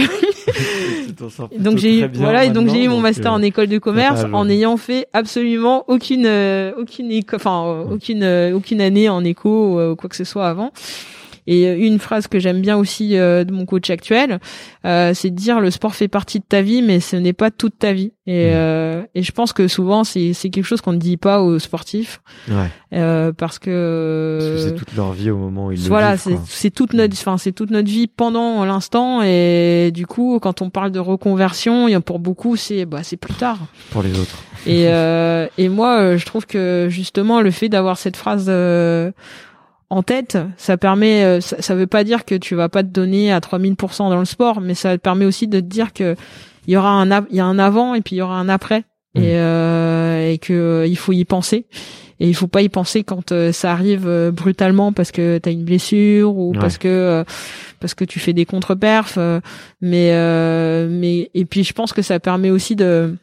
donc j'ai eu voilà et donc j'ai eu mon master euh, en école de commerce en n'ayant fait absolument aucune euh, aucune éco- enfin euh, aucune euh, aucune année en éco ou euh, quoi que ce soit avant. Et une phrase que j'aime bien aussi euh, de mon coach actuel, euh, c'est de dire le sport fait partie de ta vie, mais ce n'est pas toute ta vie. Et, mmh. euh, et je pense que souvent c'est c'est quelque chose qu'on ne dit pas aux sportifs, ouais. euh, parce que, parce que c'est toute leur vie au moment où ils voilà, le vivent. Voilà, c'est c'est toute notre, enfin c'est toute notre vie pendant l'instant. Et du coup, quand on parle de reconversion, il y a pour beaucoup c'est bah c'est plus tard. Pour les autres. Et euh, et moi, je trouve que justement le fait d'avoir cette phrase euh, en tête, ça permet, ça, ça veut pas dire que tu vas pas te donner à trois mille pour cent dans le sport, mais ça te permet aussi de te dire que il y aura un, il y a un avant et puis il y aura un après, mmh. et, euh, et que il faut y penser. Et il faut pas y penser quand euh, ça arrive euh, brutalement parce que t'as une blessure ou ouais. parce que euh, parce que tu fais des contre-perfs, euh, mais euh, mais et puis je pense que ça permet aussi de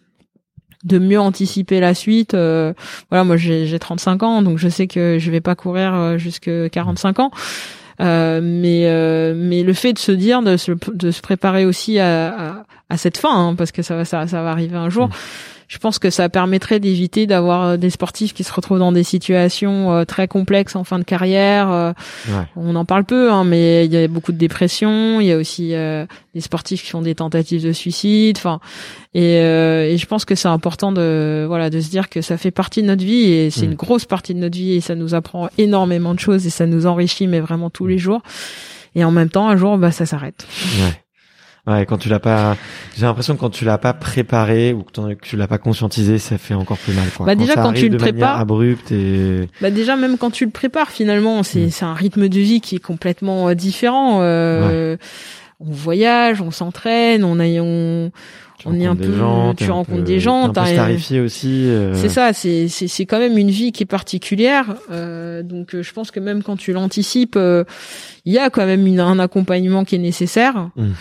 de mieux anticiper la suite. Euh, voilà, moi j'ai, j'ai trente-cinq ans, donc je sais que je vais pas courir jusqu'à quarante-cinq ans. Euh, mais euh, mais le fait de se dire de se de se préparer aussi à à, à cette fin, hein, parce que ça va ça ça va arriver un jour. Mmh. Je pense que ça permettrait d'éviter d'avoir des sportifs qui se retrouvent dans des situations euh, très complexes en fin de carrière. Euh, ouais. On en parle peu, hein, mais il y a beaucoup de dépression. Il y a aussi euh, des sportifs qui font des tentatives de suicide. Enfin, et, euh, et je pense que c'est important de voilà de se dire que ça fait partie de notre vie et c'est mmh. une grosse partie de notre vie et ça nous apprend énormément de choses et ça nous enrichit, mais vraiment tous les jours. Et en même temps, un jour, bah ça s'arrête. Ouais. Ouais, quand tu l'as pas, j'ai l'impression que quand tu l'as pas préparé ou que, que tu l'as pas conscientisé, ça fait encore plus mal, quoi. Bah déjà quand, quand tu le prépares, abrupte et. Bah déjà même quand tu le prépares, finalement, c'est mmh. c'est un rythme de vie qui est complètement euh, différent. Euh, ouais. On voyage, on s'entraîne, on a on tu on est un peu, gens, tu rencontres peu, des gens, t'es un peu starifié aussi. Euh... C'est ça, c'est c'est c'est quand même une vie qui est particulière. Euh, donc euh, je pense que même quand tu l'anticipes, il euh, y a quand même une, un accompagnement qui est nécessaire. Mmh.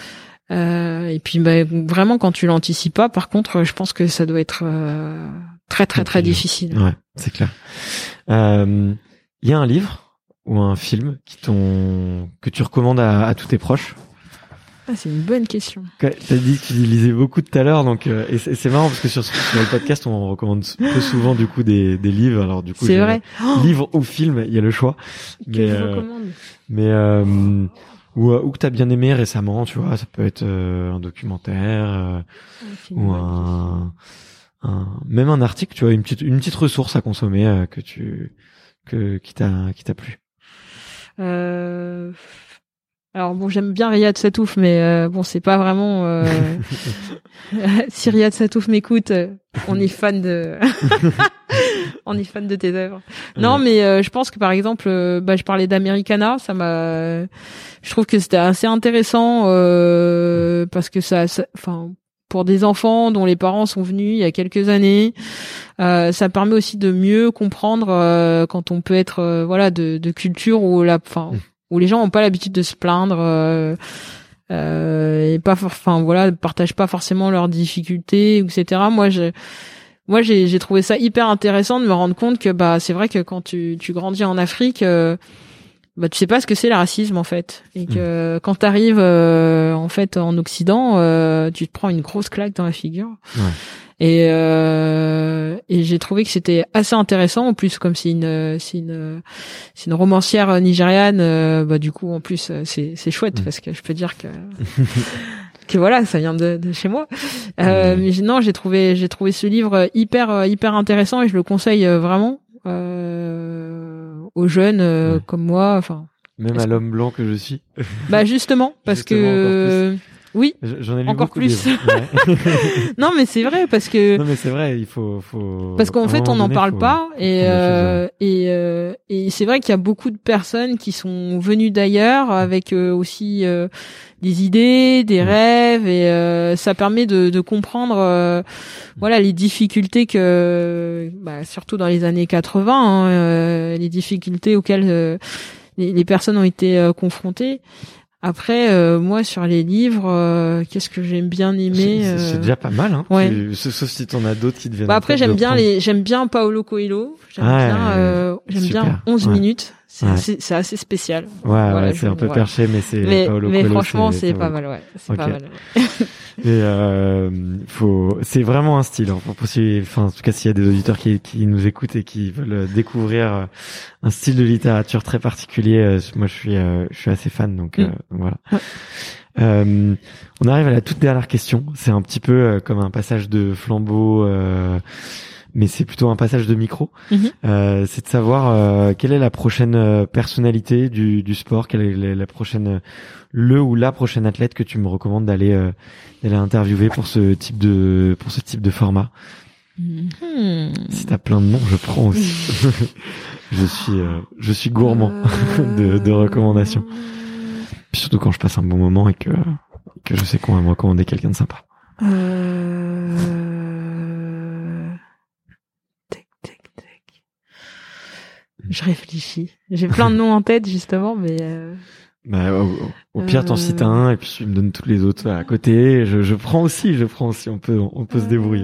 Euh, et puis bah, vraiment quand tu l'anticipes pas, par contre, je pense que ça doit être euh, très très très difficile. Ouais, c'est clair. Il euh, y a un livre ou un film qui t'ont que tu recommandes à, à tous tes proches? Ah, c'est une bonne question. T'as dit que tu lisais beaucoup tout à l'heure, donc euh, et c'est, c'est marrant parce que sur, sur le podcast on recommande peu souvent du coup des, des livres. Alors du coup, c'est vrai. Oh livre ou film, il y a le choix. Que mais, je euh, recommande. Mais euh, ou, ou que t'as bien aimé récemment, tu vois, ça peut être euh, un documentaire euh, ou un, un même un article, tu vois, une petite une petite ressource à consommer euh, que tu que qui t'a qui t'a plu. Euh... Alors bon, j'aime bien Riyad Satouf, mais euh, bon, c'est pas vraiment. Euh... si Riyad Satouf m'écoute, euh, on est fan de, on est fan de tes œuvres. Non, ouais. mais euh, je pense que par exemple, euh, bah, je parlais d'Americana, ça m'a. Je trouve que c'était assez intéressant euh, parce que ça, enfin, pour des enfants dont les parents sont venus il y a quelques années, euh, ça permet aussi de mieux comprendre euh, quand on peut être, euh, voilà, de, de culture où la, enfin. Mmh. où les gens ont pas l'habitude de se plaindre euh, euh, et pas enfin voilà partagent pas forcément leurs difficultés, et cetera. Moi je moi j'ai j'ai trouvé ça hyper intéressant de me rendre compte que bah c'est vrai que quand tu tu grandis en Afrique euh, bah tu sais pas ce que c'est le racisme en fait, et que mmh. quand t'arrives euh, en fait en Occident euh, tu te prends une grosse claque dans la figure. Ouais. Et euh, et j'ai trouvé que c'était assez intéressant. En plus, comme c'est une c'est une c'est une romancière nigériane, euh, bah du coup en plus c'est c'est chouette mmh. parce que je peux dire que que voilà, ça vient de, de chez moi. Euh, mmh. Mais non, j'ai trouvé j'ai trouvé ce livre hyper hyper intéressant et je le conseille vraiment euh, aux jeunes euh, ouais. comme moi. Enfin, même à l'homme blanc que je suis. Bah justement, parce justement, que. Oui, j'en ai lu encore beaucoup plus. Ouais. Non, mais c'est vrai parce que. Non, mais c'est vrai, il faut, faut. Parce qu'en fait, on n'en parle faut... pas et euh, et euh, et c'est vrai qu'il y a beaucoup de personnes qui sont venues d'ailleurs avec euh, aussi euh, des idées, des ouais. rêves et euh, ça permet de, de comprendre, euh, voilà, les difficultés que, bah, surtout dans les années quatre-vingts, hein, euh, les difficultés auxquelles euh, les, les personnes ont été euh, confrontées. Après, euh, moi, sur les livres, euh, qu'est-ce que j'aime bien aimer C'est, c'est, c'est déjà pas mal, hein. Ouais. Tu, sauf si t'en as d'autres qui deviennent. Bah après, j'aime bien prendre. les, j'aime bien Paulo Coelho. J'aime ah, bien, euh, j'aime super. bien onze ouais. minutes. C'est, ouais. assez, c'est assez spécial. Ouais, voilà, ouais c'est un peu voilà. perché, mais c'est. Mais, Paulo mais Coelho, franchement, c'est, c'est pas mal, ouais. C'est okay. pas mal. Ouais. Et euh, faut, c'est vraiment un style. Enfin, pour si, enfin, en tout cas, s'il y a des auditeurs qui, qui nous écoutent et qui veulent découvrir un style de littérature très particulier, moi, je suis, euh, je suis assez fan, donc, mm. euh, donc voilà. Ouais. Euh, on arrive à la toute dernière question. C'est un petit peu euh, comme un passage de flambeau, euh, mais c'est plutôt un passage de micro. Mm-hmm. Euh, c'est de savoir euh, quelle est la prochaine personnalité du, du sport, quelle est la prochaine, le ou la prochaine athlète que tu me recommandes d'aller, euh, d'aller interviewer pour ce type de, pour ce type de format. Mm-hmm. Si t'as plein de noms, je prends aussi. je suis, euh, je suis gourmand de, de recommandations. Puis surtout quand je passe un bon moment et que, que je sais qu'on va me recommander quelqu'un de sympa. Euh... Tac, tac, tac. Je réfléchis. J'ai plein de noms en tête, justement, mais... Euh... Bah, au, au pire, t'en cites un, et puis tu me donnes tous les autres à côté. Je, je prends aussi, je prends aussi. On peut, on peut euh... se débrouiller.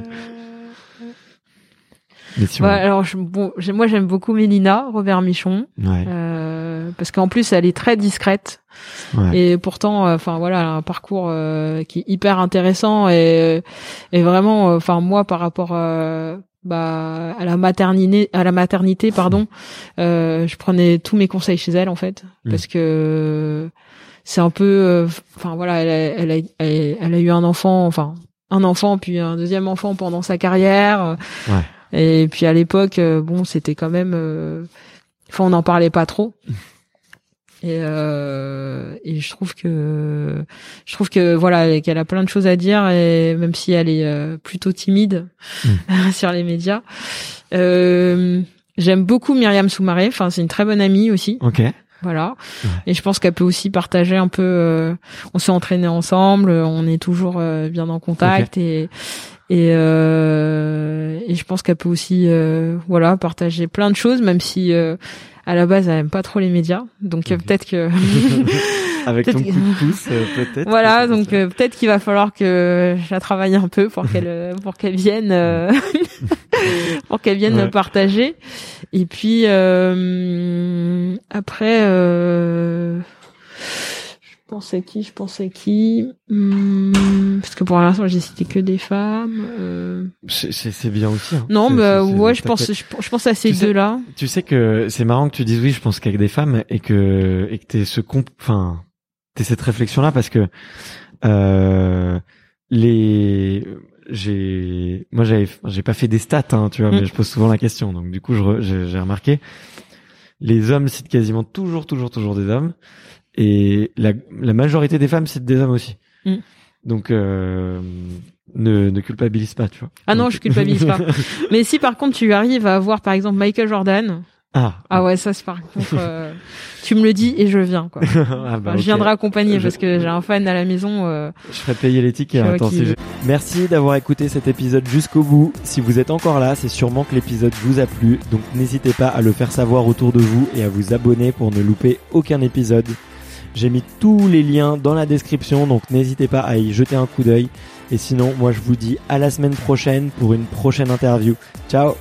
Si ouais, alors je, bon, j'aime, moi j'aime beaucoup Mélina Robert Michon, ouais. euh, parce qu'en plus elle est très discrète ouais. et pourtant, enfin euh, voilà, elle a un parcours euh, qui est hyper intéressant et, et vraiment, enfin euh, moi par rapport euh, bah à la maternité, à la maternité pardon, euh, je prenais tous mes conseils chez elle en fait, mmh. parce que c'est un peu, enfin euh, voilà, elle a, elle a, elle, elle a eu un enfant, enfin un enfant puis un deuxième enfant pendant sa carrière. Ouais. Et puis à l'époque, euh, bon, c'était quand même, euh, enfin, on n'en parlait pas trop. Et, euh, et je trouve que, je trouve que voilà, qu'elle a plein de choses à dire, et même si elle est euh, plutôt timide mmh. sur les médias. Euh, j'aime beaucoup Myriam Soumaré. Enfin, c'est une très bonne amie aussi. Ok. Voilà. Ouais. Et je pense qu'elle peut aussi partager un peu. Euh, on s'est entraînés ensemble, on est toujours euh, bien en contact okay. et. Et, euh, et je pense qu'elle peut aussi, euh, voilà, partager plein de choses, même si euh, à la base elle aime pas trop les médias. Donc okay. peut-être que avec peut-être ton coup de pouce, euh, peut-être. Voilà, donc euh, peut-être qu'il va falloir que je la travaille un peu pour qu'elle pour qu'elle vienne euh, pour qu'elle vienne ouais. partager. Et puis euh, après. Euh, Je pense à qui Je pense à qui hum, Parce que pour l'instant, j'ai cité que des femmes. Euh... C'est, c'est, c'est bien aussi. Hein. Non, c'est, bah c'est, ouais, c'est, je pense, je, je pense à ces tu deux-là. Sais, tu sais que c'est marrant que tu dises oui, je pense qu'avec des femmes et que et que t'aies ce comp, enfin, t'aies cette réflexion-là parce que euh, les, j'ai, moi j'avais, j'ai pas fait des stats, hein, tu vois, mm. mais je pose souvent la question. Donc du coup, je, j'ai, j'ai remarqué, les hommes citent quasiment toujours, toujours, toujours des hommes. et la, la majorité des femmes citent des hommes aussi. Mm. Donc euh, ne, ne culpabilise pas, tu vois. Ah non, Donc... je culpabilise pas. Mais si par contre tu arrives à avoir par exemple Michael Jordan, ah, ah ouais, ça c'est par contre, euh, tu me le dis et je viens quoi. ah bah, enfin, okay. Je viendrai accompagner je... parce que j'ai un fan à la maison. Euh... Je ferai payer les tickets. Attends, qui... si Merci d'avoir écouté cet épisode jusqu'au bout. Si vous êtes encore là, c'est sûrement que l'épisode vous a plu. Donc n'hésitez pas à le faire savoir autour de vous et à vous abonner pour ne louper aucun épisode. J'ai mis tous les liens dans la description, donc n'hésitez pas à y jeter un coup d'œil. Et sinon, moi je vous dis à la semaine prochaine pour une prochaine interview. Ciao!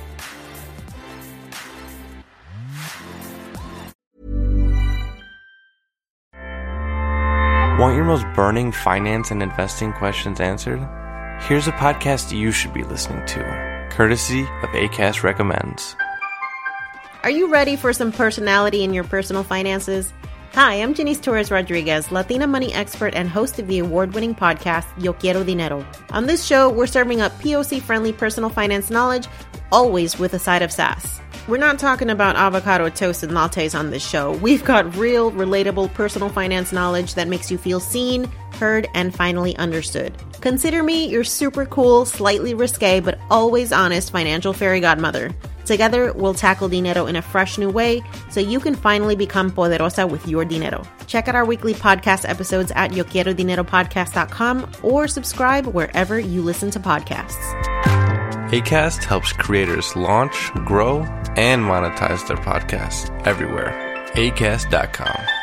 Want your most burning finance and investing questions answered? Here's a podcast you should be listening to, courtesy of Acast Recommends. Are you ready for some personality in your personal finances? Hi, I'm Janice Torres Rodriguez, Latina money expert and host of the award-winning podcast, Yo Quiero Dinero. On this show, we're serving up P O C-friendly personal finance knowledge, always with a side of sass. We're not talking about avocado toast and lattes on this show. We've got real, relatable personal finance knowledge that makes you feel seen, heard, and finally understood. Consider me your super cool, slightly risque, but always honest financial fairy godmother. Together, we'll tackle dinero in a fresh new way so you can finally become poderosa with your dinero. Check out our weekly podcast episodes at yo quiero dinero podcast dot com or subscribe wherever you listen to podcasts. Acast helps creators launch, grow, and monetize their podcasts everywhere. acast dot com.